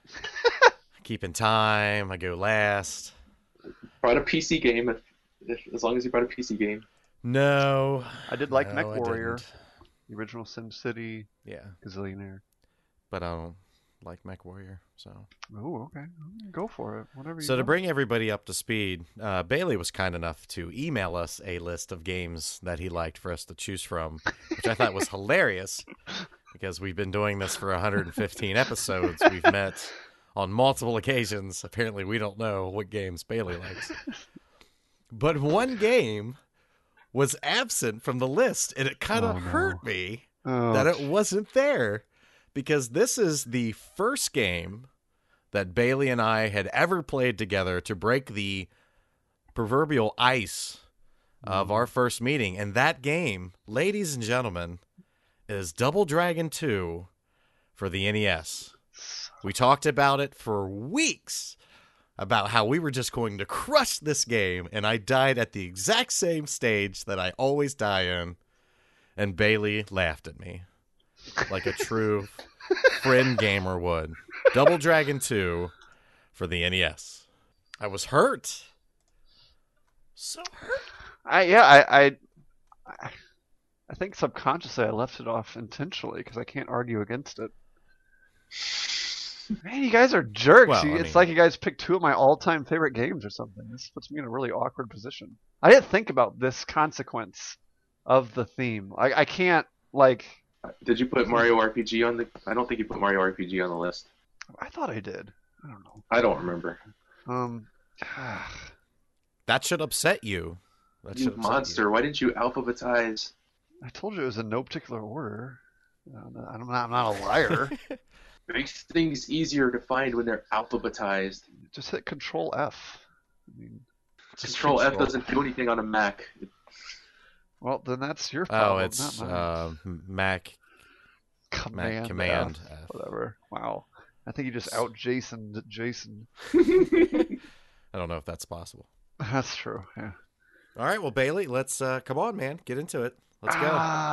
Keeping time. I go last. Brought a P C game, if, if, as long as you brought a P C game. No. I did like no, Mech I Warrior, didn't. the original SimCity, Yeah, Gazillionaire. but I don't like Mech Warrior. So. Oh, okay. Go for it. Whatever you So to want. bring everybody up to speed, uh, Bailey was kind enough to email us a list of games that he liked for us to choose from, which I thought was hilarious because we've been doing this for one hundred fifteen episodes. We've met on multiple occasions. Apparently, we don't know what games Bailey likes. But one game was absent from the list, and it kind of Oh, no. hurt me Oh, that it wasn't there because this is the first game that Bailey and I had ever played together to break the proverbial ice of our first meeting. And that game, ladies and gentlemen, is Double Dragon two for the N E S. We talked about it for weeks, about how we were just going to crush this game, and I died at the exact same stage that I always die in, and Bailey laughed at me like a true friend gamer would. Double Dragon two for the N E S. I was hurt. So hurt. I yeah, I, I I think subconsciously I left it off intentionally because I can't argue against it. Man, you guys are jerks. Well, You- I it's mean- like you guys picked two of my all-time favorite games or something. This puts me in a really awkward position. I didn't think about this consequence of the theme. I, I can't like. Did you put Mario R P G on the... I don't think you put Mario R P G on the list. I thought I did. I don't know. I don't remember. Um, That should upset you. That You should upset monster, why didn't you alphabetize? I told you it was in no particular order. Uh, I'm not. I'm not a liar. It makes things easier to find when they're alphabetized. Just hit Control F. I mean, Just Control F control. doesn't do anything on a Mac. well, then that's your Oh, problem. it's not mine. uh, Mac command. Mac Command F, F. whatever. Wow. I think you just out Jason Jason. I don't know if that's possible. That's true. Yeah. All right, well, Bailey, let's uh, come on, man, get into it. Let's go.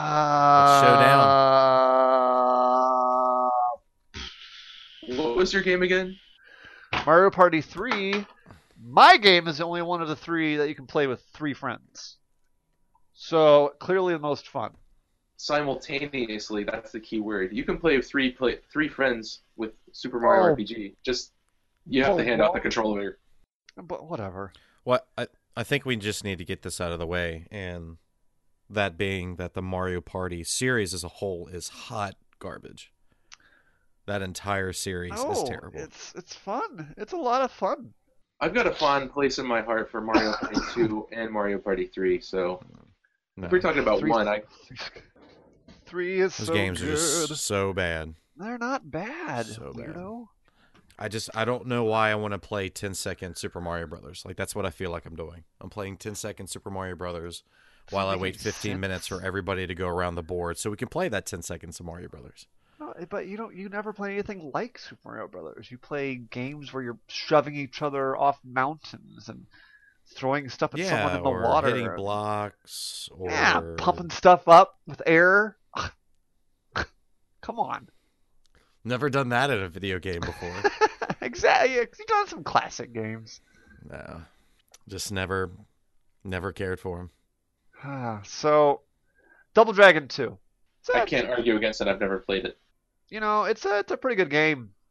Uh, What was your game again? Mario Party three. My game is the only one of the three that you can play with three friends. So clearly the most fun. Simultaneously, that's the key word. You can play with three play, three friends with Super Mario Oh. R P G. Just you have Oh, to hand out the well. controller. But whatever. What I I think we just need to get this out of the way, and that being that the Mario Party series as a whole is hot garbage. That entire series is No, terrible. it's it's fun. It's a lot of fun. I've got a fond place in my heart for Mario Party two and Mario Party three. So No. if we're talking about Three- one, I Three is Those so games good. are just so bad. They're not bad, So bad. weirdo. I just I don't know why I want to play ten second Super Mario Brothers. Like that's what I feel like I'm doing. I'm playing ten second Super Mario Brothers while I Doesn't wait make fifteen sense. minutes for everybody to go around the board so we can play that ten seconds of Mario Brothers. No, but you don't. You never play anything like Super Mario Brothers. You play games where you're shoving each other off mountains and throwing stuff at someone Yeah, in the or water. hitting blocks or Yeah, pumping stuff up with air. Come on. Never done that in a video game before. Exactly. You've done some classic games. No. Just never never cared for him. Ah, so, Double Dragon two. So I it's- can't argue against it. I've never played it. You know, it's a it's a pretty good game.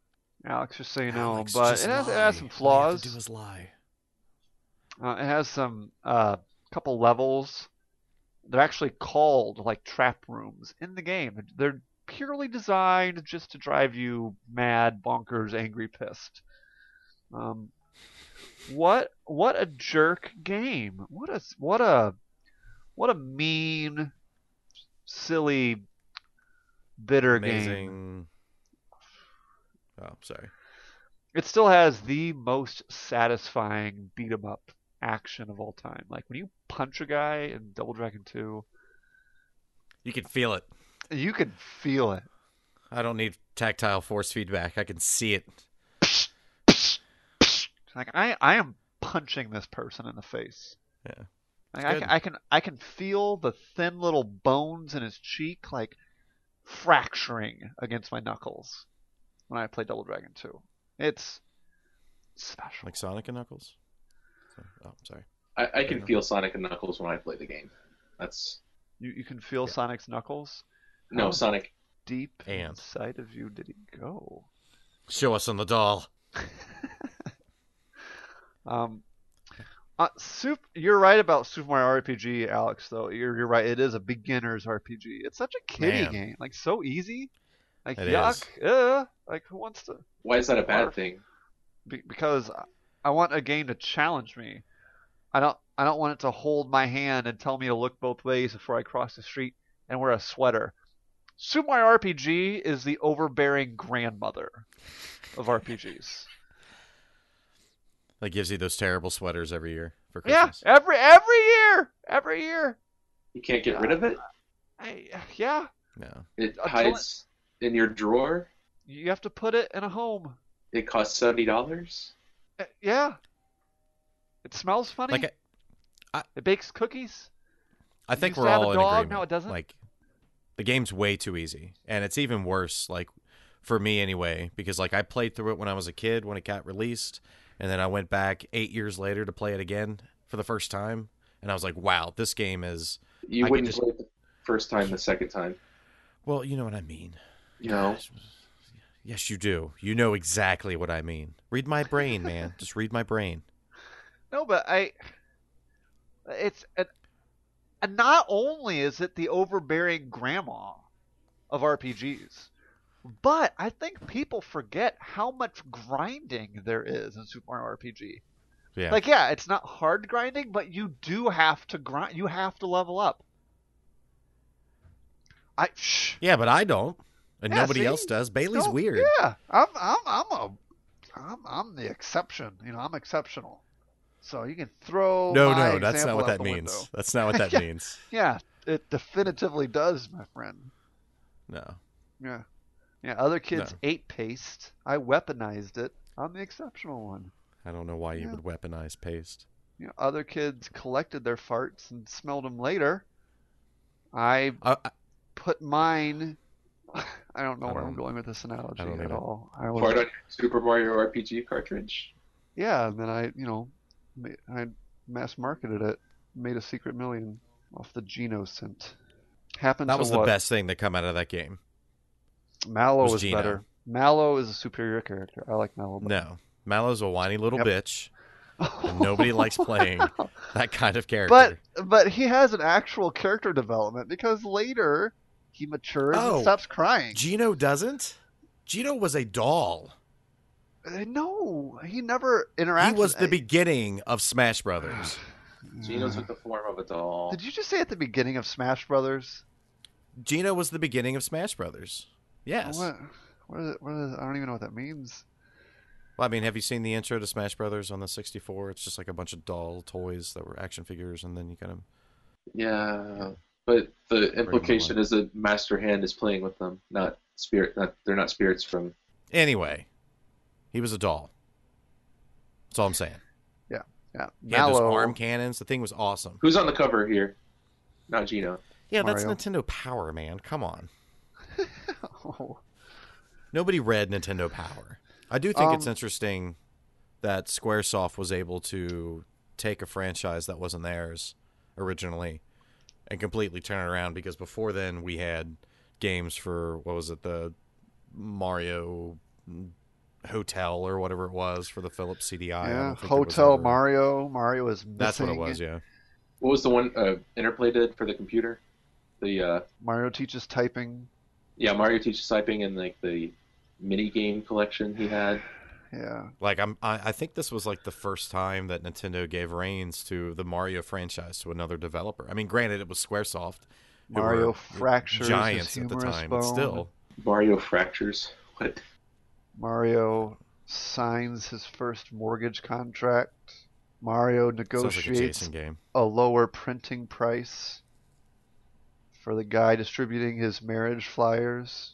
Alex, just so you know. Alex, but just it has, it lie. has some All you flaws. have to do is lie. Uh, it has some uh, couple levels. They're actually called like trap rooms in the game. They're purely designed just to drive you mad, bonkers, angry, pissed. Um, what what a jerk game! What a what a what a mean, silly, bitter game. Amazing. Oh, sorry. It still has the most satisfying beat 'em up action of all time. Like when you punch a guy in Double Dragon two, You can feel it. you can feel it. I don't need tactile force feedback. I can see it. Like I, I am punching this person in the face. Yeah. Like I good. can, I can, I can feel the thin little bones in his cheek like fracturing against my knuckles when I play Double Dragon two. It's special. Like Sonic and Knuckles? So, oh, sorry. I, I can Yeah. feel Sonic and Knuckles when I play the game. That's You, you can feel Yeah. Sonic's knuckles. no How Sonic. deep And. inside of you did he go? Show us on the doll. Um, uh, Sup- you're right about Super Mario R P G, Alex. Though you're you're right. It is a beginner's R P G. It's such a kiddie Man. game. Like so easy. Like It yuck. Uh, like who wants to? Why is that a bad Barf. thing? Be- because I- I want a game to challenge me. I don't. I don't want it to hold my hand and tell me to look both ways before I cross the street and wear a sweater. Super Mario R P G is the overbearing grandmother of R P Gs. That gives you those terrible sweaters every year for Yeah, Christmas. every every year, every year. You can't get rid of it. I, yeah, No. It Until hides in your drawer. you have to put it in a home. It costs seventy dollars. Uh, Yeah, it smells funny. Like, I, it bakes cookies. I It think used we're to have all a in dog, agreement. now it doesn't? Like, the game's way too easy, and it's even worse. Like, for me anyway, because like I played through it when I was a kid when it got released, and then I went back eight years later to play it again for the first time, and I was like, wow, this game is. You I could wouldn't just- play it the first time, the second time. Well, you know what I mean. No. Gosh. Yes, you do. You know exactly what I mean. Read my brain, man. Just read my brain. No, but I. It's and, and not only is it the overbearing grandma of R P Gs, but I think people forget how much grinding there is in Super Mario R P G. Yeah. Like, yeah, it's not hard grinding, but you do have to grind. You have to level up. I. Shh. yeah, but I don't, and Yeah, nobody see? else does. Bailey's No, weird. Yeah, I'm. I'm. I'm a. I'm. I'm the exception. You know, I'm exceptional. So you can throw. No, my no, that's not example what out that the means. window. That's not what that Yeah. means. Yeah, it definitively does, my friend. No. Yeah. Yeah, other kids No. ate paste. I weaponized it. I'm the exceptional one. I don't know why you Yeah. would weaponize paste. You know, other kids collected their farts and smelled them later. I I, I, put mine. I don't know I where I'm don't- going with this analogy I don't at either. all. I was, Part on your Super Mario R P G cartridge. yeah, and then I, you know, ma- I mass marketed it, made a secret million off the Geno scent. Happened that to was what? the best thing that come out of that game. Mallow was was Geno. better. Mallow is a superior character. I like Mallow better. No. Mallow's a whiny little Yep. bitch, and nobody likes playing that kind of character. But but he has an actual character development because later he matures Oh, and stops crying. Gino doesn't? Gino was a doll. Uh, no, he never interacts. He was with the any- beginning of Smash Brothers. Gino took the form of a doll. Did you just say at the beginning of Smash Brothers? Gino was the beginning of Smash Brothers. Yes. What? What is it, what is it? I don't even know what that means. Well, I mean, have you seen the intro to Smash Brothers on the sixty-four? It's just like a bunch of doll toys that were action figures, and then you kind of. Yeah, but the implication along. is that Master Hand is playing with them, not spirit. Not they're not spirits from. Anyway, he was a doll. That's all I'm saying. Yeah, He had those Mallow. arm cannons. The thing was awesome. Who's on the cover here? Not Gino. Yeah, that's Mario. Nintendo Power, man. Come on. Oh. Nobody read Nintendo Power. I do think it's Um, interesting that Squaresoft was able to take a franchise that wasn't theirs originally and completely turn it around, because before then we had games for, what was it, the Mario Hotel or whatever it was for the Philips C D I. I Yeah, don't think there was Hotel ever- Mario. Mario is missing. That's what it was. Yeah. What was the one uh, Interplay did for the computer? The uh, Mario teaches typing. yeah, Mario teaches typing and like the mini game collection he had. Yeah. Like I'm, I, I think this was like the first time that Nintendo gave reins to the Mario franchise to another developer. I mean, granted, it was SquareSoft, who Mario were fractures giants his at the humorous time, bone. but still, Mario Fractures. What? Mario signs his first mortgage contract. Mario sounds like a negotiates Jason game. a lower printing price for the guy distributing his marriage flyers.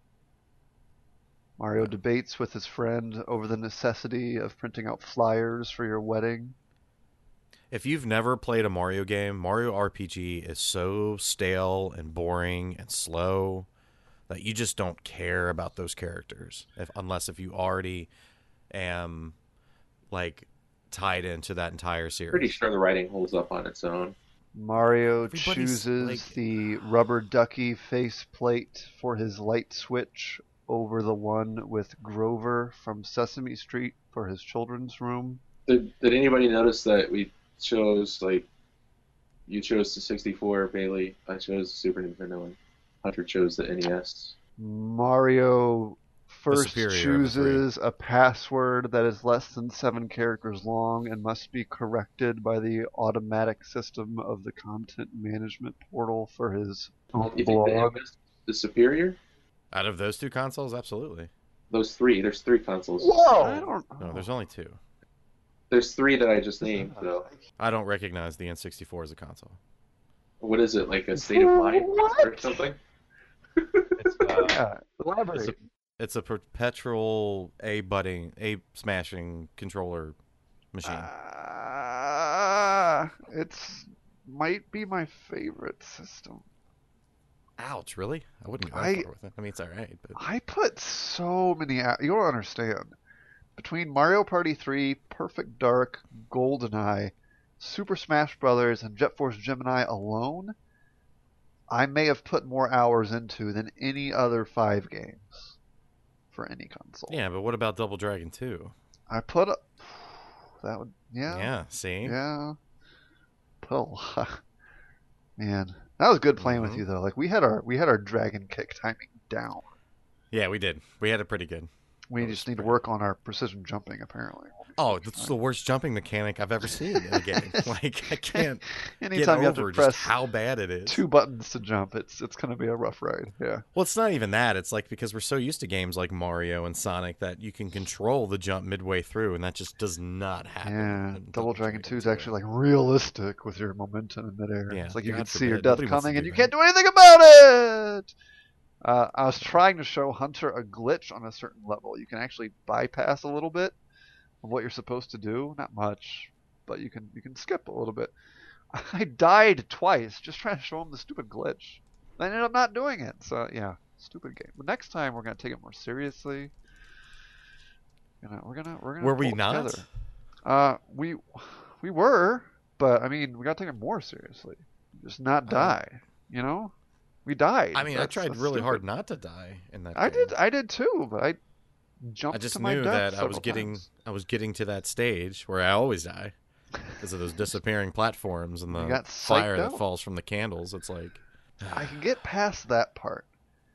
Mario debates with his friend over the necessity of printing out flyers for your wedding. If you've never played a Mario game, Mario R P G is so stale and boring and slow that you just don't care about those characters, if, unless if you already am like tied into that entire series. Pretty sure the writing holds up on its own. Mario Everybody's, chooses like- the rubber ducky faceplate for his light switch over the one with Grover from Sesame Street for his children's room. Did Did anybody notice that we chose like you chose the sixty-four, Bailey? I chose the Super Nintendo, and Hunter chose the N E S. Mario first superior of the three. chooses a password that is less than seven characters long and must be corrected by the automatic system of the content management portal for his own You think the N blog. E S is superior? Out of those two consoles, absolutely. Those three. There's three consoles. I don't No, there's only two. There's three that I just named, though. I don't recognize the N sixty-four as a console. What is it, like a state of mind What? or something? It's, uh, Yeah, elaborate. It's a, it's a perpetual A butting, A smashing controller machine. Uh, it's might be my favorite system. Ouch! Really? I wouldn't go that I- far with it. I mean, it's all right, but I put so many. hou- You don't understand. Between Mario Party three, Perfect Dark, GoldenEye, Super Smash Bros., and Jet Force Gemini alone, I may have put more hours into than any other five games for any console. yeah. But what about Double Dragon two? I put a, that would yeah Yeah. See. yeah put a lot. Man, that was good playing with Mhm. you though. Like we had our we had our dragon kick timing down. Yeah, we did. We had it pretty good. We That just was need to pretty- work on our precision jumping apparently. Oh, that's the worst jumping mechanic I've ever seen in a game. Like I can't get Anytime you have to over press just how bad it is. two buttons to jump, it's it's gonna be a rough ride. Yeah. Well, it's not even that. It's like because we're so used to games like Mario and Sonic that you can control the jump midway through, and that just does not happen. Yeah. in Double Dragon two is two. actually like realistic with your momentum in midair. Yeah, It's like you God can see your forbid. death Nobody wants to coming and do you that. can't do anything about it. Uh, I was trying to show Hunter a glitch on a certain level. You can actually bypass a little bit of what you're supposed to do. Not much, but you can you can skip a little bit. I died twice just trying to show him the stupid glitch. I ended up not doing it. So yeah, stupid game. But next time we're gonna take it more seriously. You know, we're gonna we're gonna. Were we pull it not? together. Uh, we we were, but I mean, we gotta take it more seriously. Just not die. You know, we died. I mean, That's- I tried that's really stupid. hard not to die in that. I game. did. I did too, but I jumped I just to my knew death that I was several getting times. I was getting to that stage where I always die because of those disappearing platforms and You the got fire psyched that out. falls from the candles. It's like I can get past that part.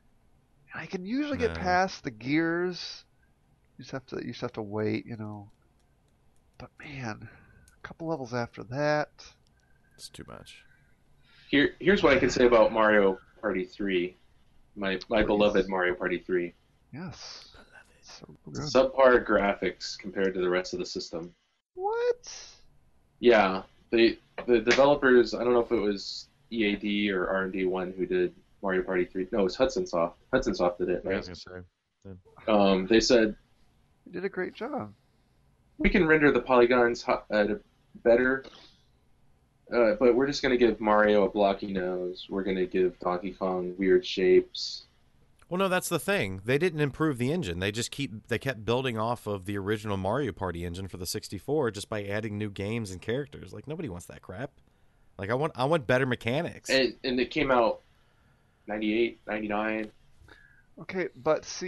I can usually get No. past the gears. You just have to. You just have to wait. You know. But man, a couple levels after that. it's too much. Here, here's what I can say about Mario Party three, my my Please. beloved Mario Party three. Yes. So good. Subpar graphics compared to the rest of the system. What? Yeah, the the developers. I don't know if it was E A D or R and D one who did Mario Party three. No, it was Hudson Soft. Hudson Soft did it, I right? was gonna say. Um, they said You did a great job. we can render the polygons ho- uh, better, uh, but we're just going to give Mario a blocky nose. We're going to give Donkey Kong weird shapes. Well, no, that's the thing. They didn't improve the engine. They just keep they kept building off of the original Mario Party engine for the sixty-four just by adding new games and characters. Like nobody wants that crap. Like I want I want better mechanics. And, and it came out ninety-eight, ninety-nine. Okay, but see,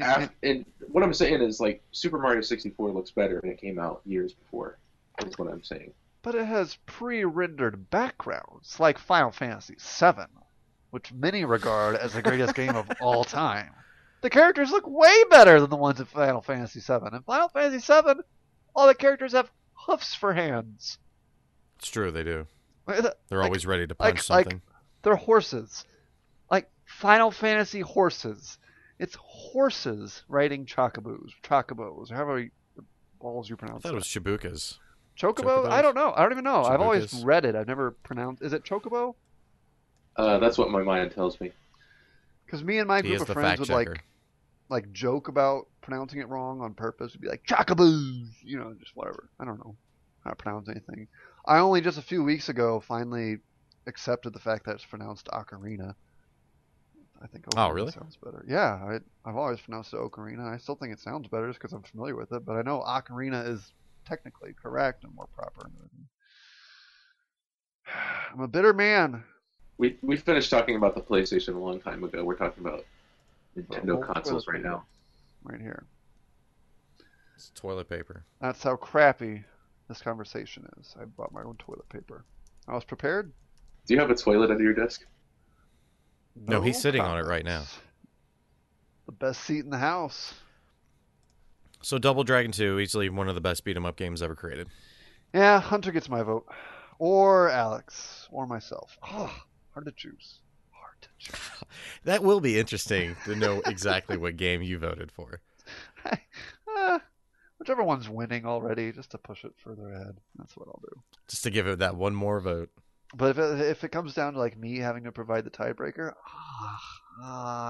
af- and what I'm saying is like Super Mario sixty-four looks better and it came out years before. That's what I'm saying. But it has pre-rendered backgrounds, like Final Fantasy seven, which many regard as the greatest game of all time. The characters look way better than the ones in Final Fantasy seven. In Final Fantasy seven, all the characters have hoofs for hands. It's true, they do. Like, They're always ready to punch like, something. Like, they're horses. Like Final Fantasy horses. It's horses riding chocobos, chocobos, or however you, the balls you I pronounce thought it was Chibukas. Chocobo? Chocobos? I don't know. I don't even know. I've always Chibukas? read it. I've never pronounced. Is it Chocobo? Uh, that's what my mind tells me. Because me and my He group is of the friends fact would checker. like like joke about pronouncing it wrong on purpose. We'd be like Chocoboos, you know, just whatever. I don't know how to pronounce anything. I only just a few weeks ago finally accepted the fact that it's pronounced Ocarina. I think Ocarina Oh, really? sounds better. Yeah, I, I've always pronounced it Ocarina. I still think it sounds better just because I'm familiar with it, but I know Ocarina is technically correct and more proper and everything. I'm a bitter man. We we finished talking about the PlayStation a long time ago. We're talking about Oh, Nintendo consoles toilet right paper. now. Right here. It's toilet paper. That's how crappy this conversation is. I bought my own toilet paper. I was prepared. Do you have a toilet under your desk? No, he's sitting on it right comments. The best seat in the house. So Double Dragon two, easily one of the best beat 'em up games ever created. Yeah, Hunter gets my vote. Or Alex. Or myself. Oh, hard to choose. Hard to choose. That will be interesting to know exactly what game you voted for. uh, whichever one's winning already, just to push it further ahead. That's what I'll do. Just to give it that one more vote. But if it, if it comes down to like me having to provide the tiebreaker, uh,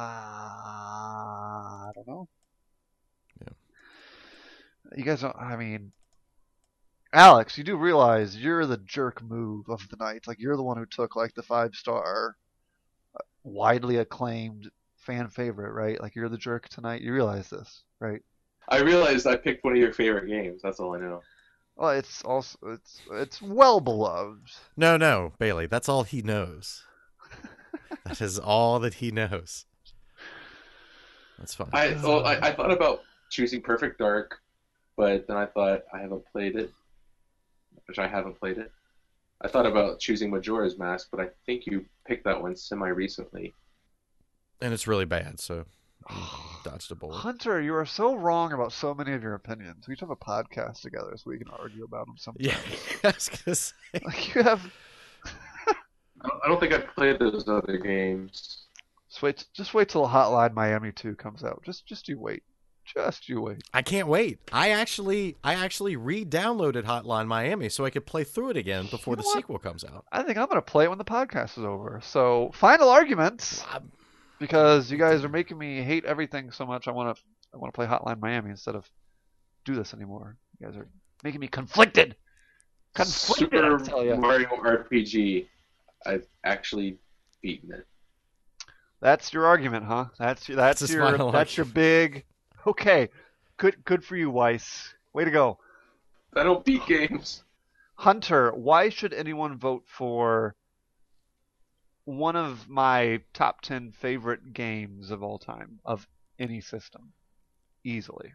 I don't know. Yeah. You guys don't. I mean, Alex, you do realize you're the jerk move of the night. Like you're the one who took like the five star, widely acclaimed fan favorite, right? Like you're the jerk tonight. You realize this, right? I realized I picked one of your favorite games. That's all I know. Well, it's also it's it's well beloved. No, no, Bailey, that's all he knows. That is all that he knows. That's fine. I well, I, I thought about choosing Perfect Dark, but then I thought I haven't played it, which I haven't played it. I thought about choosing Majora's Mask, but I think you picked that one semi-recently. And it's really bad, so you dodged a bullet. Hunter, you are so wrong about so many of your opinions. We should have a podcast together so we can argue about them sometimes. Yeah, I was gonna say. Like you have. I don't, I don't think I've played those other games. Just wait. Just wait till Hotline Miami two comes out. Just, just you wait. Just you wait. I can't wait. I actually, I actually re-downloaded Hotline Miami so I could play through it again before You know the what? sequel comes out. I think I'm gonna play it when the podcast is over. So final arguments, I'm- because you guys are making me hate everything so much. I want to. I want to play Hotline Miami instead of do this anymore. You guys are making me conflicted. Conflicted, Super I tell you. Mario R P G. I've actually beaten it. That's your argument, huh? That's that's, That's his your final that's your big. Okay, good good for you, Weiss. Way to go, I don't beat games. Hunter. Why should anyone vote for one of my top ten favorite games of all time of any system? Easily.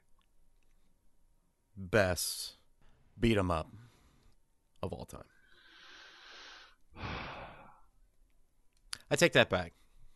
Best beat 'em up of all time. I take that back.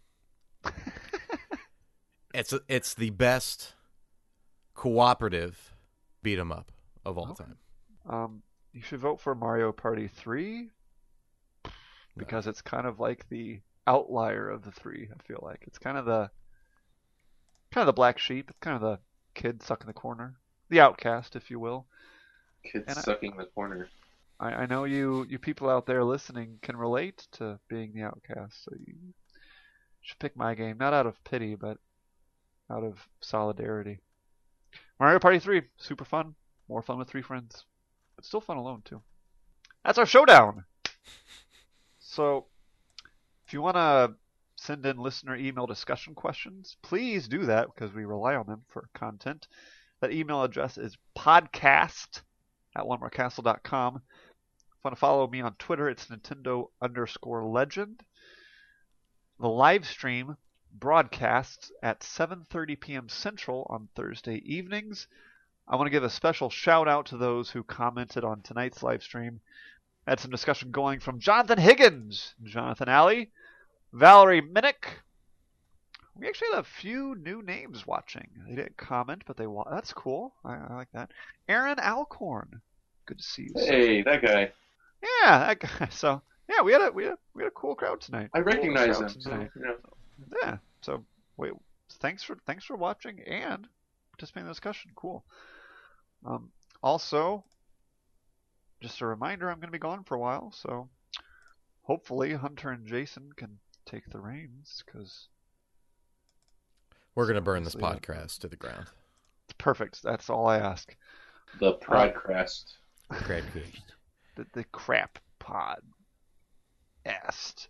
It's it's the best cooperative beat 'em up of all Okay. time. Um, you should vote for Mario Party three because it's kind of like the outlier of the three. I feel like it's kind of the kind of the black sheep. It's kind of the kid stuck in the corner, the outcast, if you will. Kids And I- sucking the corner. I, I know you you people out there listening can relate to being the outcast, so you should pick my game, not out of pity, but out of solidarity. Mario Party three, super fun, more fun with three friends, but still fun alone too. That's our showdown. So, if you want to send in listener email discussion questions, please do that because we rely on them for content. That email address is podcast at one more castle dot com. If you want to follow me on Twitter, it's Nintendo underscore legend. The live stream broadcasts at seven thirty p.m. Central on Thursday evenings. I want to give a special shout out to those who commented on tonight's live stream. I had some discussion going from Jonathan Higgins, Jonathan Alley, Valerie Minnick. We actually had a few new names watching. They didn't comment, but they wa- that's cool. I, I like that. Aaron Alcorn. Good to see you. Hey, that guy. Yeah, that guy. So yeah, we had a we had a, we had a cool crowd tonight. I recognize cool him. So, tonight. you know. Yeah. So wait, thanks for thanks for watching and participating in the discussion. Cool. Um, also, just a reminder, I'm going to be gone for a while, so hopefully Hunter and Jason can take the reins, because We're going to burn this Obviously, podcast to the ground. it's perfect. That's all I ask. The Prodcast. Great. The, the crap pod. Est.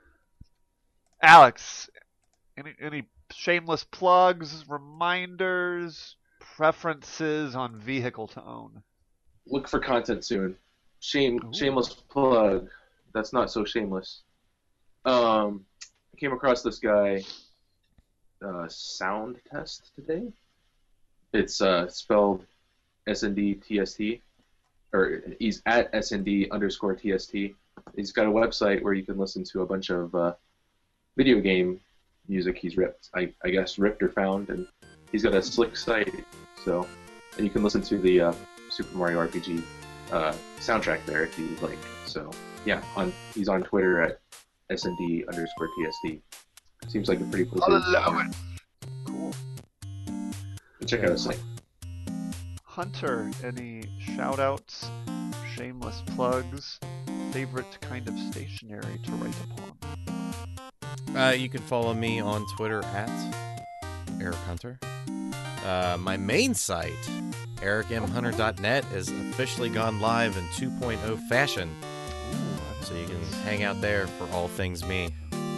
Alex, any any shameless plugs, reminders, preferences on vehicle to own? Look for content soon. Shame, Ooh. shameless plug. That's not so shameless. Um, I came across this guy, uh, Sound Test today. It's uh, spelled S N D T S T, or he's at S N D underscore T S T. He's got a website where you can listen to a bunch of uh, video game music he's ripped, I, I guess ripped or found, and he's got a slick site, so, and you can listen to the uh, Super Mario R P G uh, soundtrack there if you would like. So yeah, on he's on Twitter at S N D underscore T S T. Seems like a pretty cool dude. it. Cool. Check out his site. Hunter, any shout outs, shameless plugs, favorite kind of stationery to write upon? Uh, you can follow me on Twitter at Eric Hunter. Uh, my main site, eric m hunter dot net, is officially gone live in two point oh fashion. Ooh, So you can hang out there for all things me.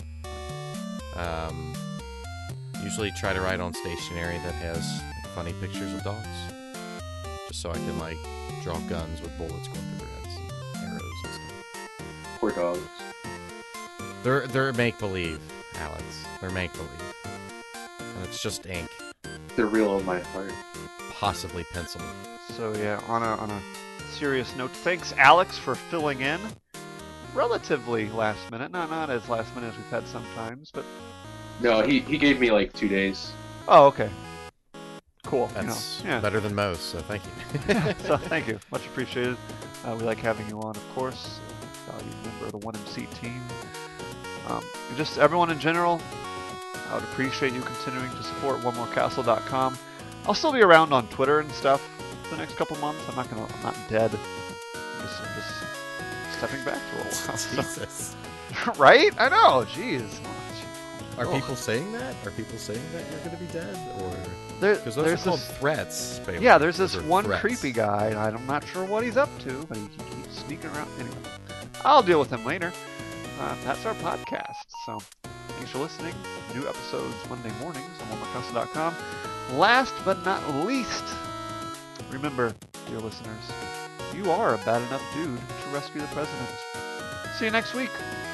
Um, usually try to write on stationery that has like, funny pictures of dogs. Just so I can like draw guns with bullets going through their heads and arrows and stuff. Poor dogs. They're they're make believe, Alex. They're make believe. And it's just ink, They're real in my heart. possibly pencil. So yeah, on a on a serious note, thanks Alex for filling in. Relatively last minute, not not as last minute as we've had sometimes, but No, he, he gave me like two days. oh okay, cool. That's you know, yeah. better than most, so thank you. So thank you, much appreciated. Uh, we like having you on, of course. Valued member of the one M C team. Um, and just everyone in general, I would appreciate you continuing to support one more castle dot com. I'll still be around on Twitter and stuff for the next couple months. I'm not gonna, I'm not dead. I'm just, I'm just stepping back for a while. So- Jesus. right? I know. Jeez. Are Ugh. people saying that? Are people saying that you're going to be dead, or There, because those there's are called this, threats? Bailey. yeah, there's Those this are one threats. creepy guy, and I'm not sure what he's up to, but he, he keeps sneaking around. Anyway, I'll deal with him later. Uh, that's our podcast. So thanks for listening. New episodes Monday mornings on one more castle dot com. Last but not least, remember, dear listeners, you are a bad enough dude to rescue the president. See you next week.